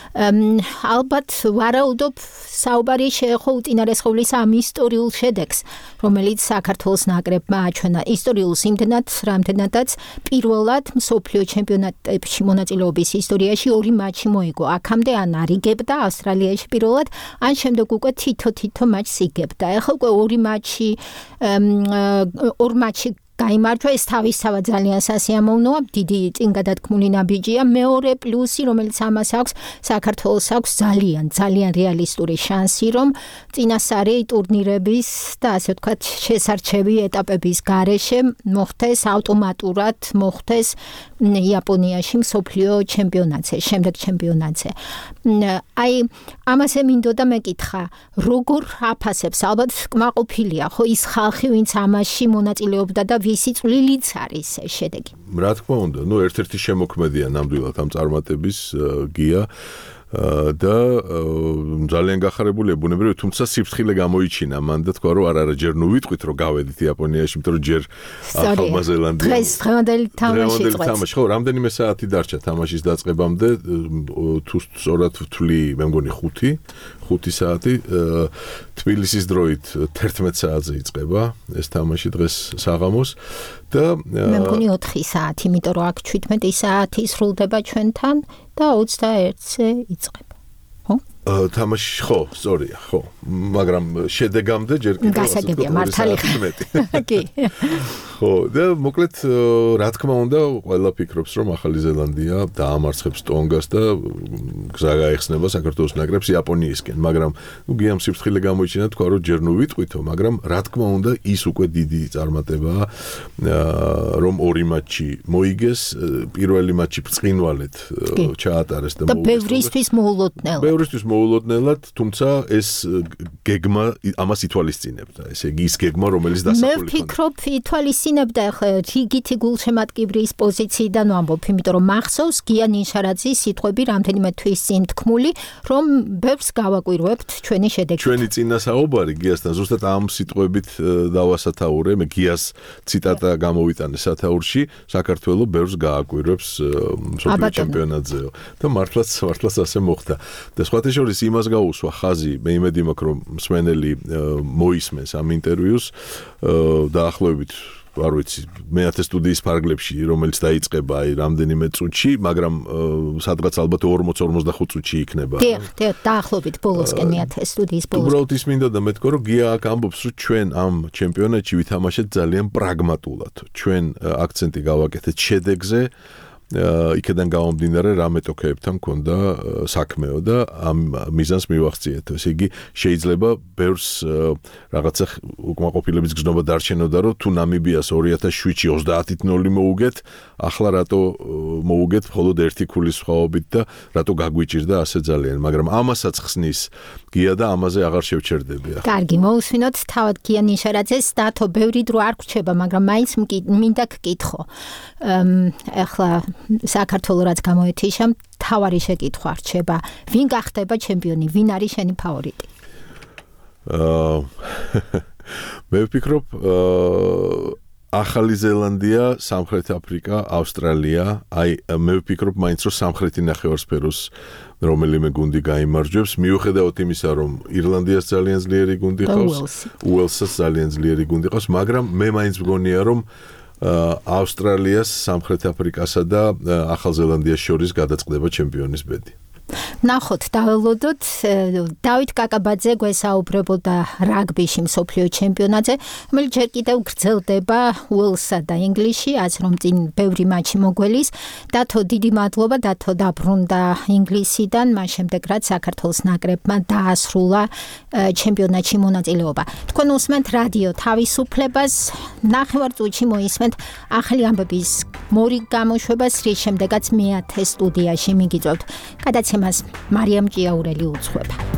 ალბათ ვარაუდობ, საუბარი შეეხო უწინარესხულისა ამ ისტორიულ შედეგს, რომელიც საქართველოს ნაკრებმა აჩვენა. ისტორიულ იმდენად, რამდენადაც პირველად მსოფლიო ჩემპიონატებში მონაწილეობის ისტორიაში ორი მატჩი მოიგო. აქამდე ან არ იგებდა ავსტრალიაში პირველად, ან შემდეგ უკვე თითო-თითო მატჩს იგებდა. ეხლა უკვე ორი მატჩი ორ მატჩი გაიმარჯვა, ეს თავისთავად ძალიან სასიამოვნოა, დიდი წინ გადადგმული ნაბიჯია. მეორე პლუსი, რომელიც ამას აქვს, საქართველოს აქვს ძალიან, ძალიან რეალისტური შანსი, რომ წინასწარი ტურნირების და ასე ვთქვათ, შესარჩევი ეტაპების გარეშე მოხდეს ავტომატურად, მოხდეს იაპონიაში მსოფლიო ჩემპიონატზე, შემდეგ ჩემპიონატზე. აი, ამაზე მინდოდა მეკითხა, როგორ აფასებს, ალბათ კმაყოფილია, ხო ის ხალხი, ვინც ამაში მონაწილეობდა და ვისი წვლილიც არის ეს შედეგი. რა თქმა უნდა, ნუ ერთ-ერთი შემოქმედია ნამდვილად ამ წარმატების გია და ძალიან გახარებულია ბუნებრივი, თუმცა სიფრთხილე გამოიჩინა მან და თქვა, რომ არა არა ჯერ ნუ ვიტყვით, რომ გავედით იაპონიაში, იმიტომ რომ ჯერ ახალმა ზელანდიამ დღეს დღევანდელი თამაში წყვეტს. თამაში, ხო, რამდენიმე საათი დარჩა თამაშის დაწყებამდე, თუ სწორად ვთვლი, მე მგონი ხუთი, ხუთი საათი, თბილისის დროით თერთმეტ საათზე იწყება ეს თამაში დღეს საღამოს და მე მგონი ოთხი საათი, იმიტომ რომ აქ შვიდმეტი საათი სრულდება ჩვენთან და ოცდაერთზე იწყება. ხო? თამაში ხო, სწორია, ხო. მაგრამ შედეგამდე ჯერ კიდევ გასაგებია, მართალი ხარ. კი. ხო, და მოკლედ რა თქმა უნდა, ყველა ფიქრობს, რომ ახალი ზელანდია დაამარცხებს ტონგას და გზა გაიხსნება საქართველოს ნაკრებს იაპონიისკენ, მაგრამ ნუ გიამ სიფრთხილე გამოიჩინა, თქვა, რომ ჯერ ნუ ვიტყვითო, მაგრამ რა თქმა უნდა, ის უკვე დიდი წარმატებაა, რომ ორი მატჩი მოიგეს, პირველი მატჩი ბრწყინვალედ ჩაატარეს და მოუგეს. და ბევრისთვის მოულოდნელად. ბევრისთვის მოულოდნელად, თუმცა ეს გეგმა ამას ითვალისწინებდა. ესე იგი, ის გეგმა, რომელიც დასახული მე ვფიქრობ, ითვალისწინებდა ახლა რიგითი გულშემატკივრის პოზიციიდან ვამბობ, იმიტომ რომ მახსოვს გია ნიშარაძის სიტყვები რამდენიმე თვის წინ თქმული, რომ ბევრს გავაკვირვებთ ჩვენი შედეგით. ჩვენი წინასაუბარი გიასთან ზუსტად ამ სიტყვებით დავასათაურე, მე გიას ციტატა გამოვიტანე სათაურში, საქართველოს ბევრს გააკვირვებს მსოფლიო ჩემპიონატზე და მართლაც მართლაც ასე მოხდა. და სხვათა შორის იმას გაუსვა ხაზი, მე იმედი მაქვს, რომ მსმენელი მოისმენს ამ ინტერვიუს დაახლოებით არ ვიცი, მეათე სტუდიის ფარგლებში, რომელიც დაიწყება აი რამდენიმე წუთში, მაგრამ სადღაც ალბათ ორმოც ორმოცდახუთ წუთში იქნება. დიახ, დიახ, დაახლოებით ბოლოსკენ მეათე სტუდიის ბოლოს. უბრალოდ ის მინდა და მეთქო, რომ გია აქ ამბობს, რომ ჩვენ ამ ჩემპიონატში ვითამაშეთ ძალიან პრაგმატულად. ჩვენ აქცენტი გავაკეთეთ შედეგზე. იქიდან გამომდინარე რა მეტოქეებთან მქონდა საქმეო და ამ მიზანს მივახციეთ. ესე იგი შეიძლება ბევრს რაღაცა უკმაყოფილების გზნობა დარჩენოდა, რომ თუ ნამიბიას ორი ათას შვიდში ოცდაათით ნული მოუგეთ, ახლა რატო მოუგეთ მხოლოდ ერთი ქულის სხვაობით და რატო გაგვიჭირდა ასე ძალიან, მაგრამ ამასაც ხსნის გია და ამაზე აღარ შევჩერდები. კარგი, მოусვინოთ თავად გია ნიშარაძეს, დათო ბევრი დრო არ გრჩება, მაგრამ მაინც მინდა გკითხო. ახლა საქართველოს რაც გამოეთიშა, თავარი შეკითხვა რჩება, ვინ გახდება ჩემპიონი, ვინ არის შენი ფავორიტი? აა მე ვფიქრობ, ახალი ზელანდია, სამხრეთ აფრიკა, ავსტრალია, აი მე ვფიქრობ მაინც რომ სამხრეთი ნახევარსფეროს რომელიმე გუნდი გაიმარჯვებს, მიუხედავად იმისა, რომ ირლანდიას ძალიან ძლიერი გუნდი ყავს, უელსს ძალიან ძლიერი გუნდი ყავს, მაგრამ მე მაინც მგონია, რომ ავსტრალიას, სამხრეთ აფრიკასა და ახალ ზელანდიას შორის გადაწყდება ჩემპიონის ბედი. ნახოთ, დაველოდოთ, დავით კაკაბაძე გვესაუბრებოდა რაგბიში მსოფლიო ჩემპიონატზე, რომელიც ჯერ კიდევ გრძელდება უელსსა და ინგლისში, ას რომ წინ ბევრი მატჩი მოგველის. დათო, დიდი მადლობა, დათო დაბრუნდა ინგლისიდან, მას შემდეგ რაც საქართველოს ნაკრებმა დაასრულა ჩემპიონატში მონაწილეობა. თქვენ უსმენთ რადიო თავისუფლებას, ნახევარ წუთში მოისმენთ ახალი ამბების მორიგ გამოშვებას, რის შემდეგაც მეათე სტუდიაში მიგიწევთ. გადაცემას მარიამ ჭიაურელი უძღვება.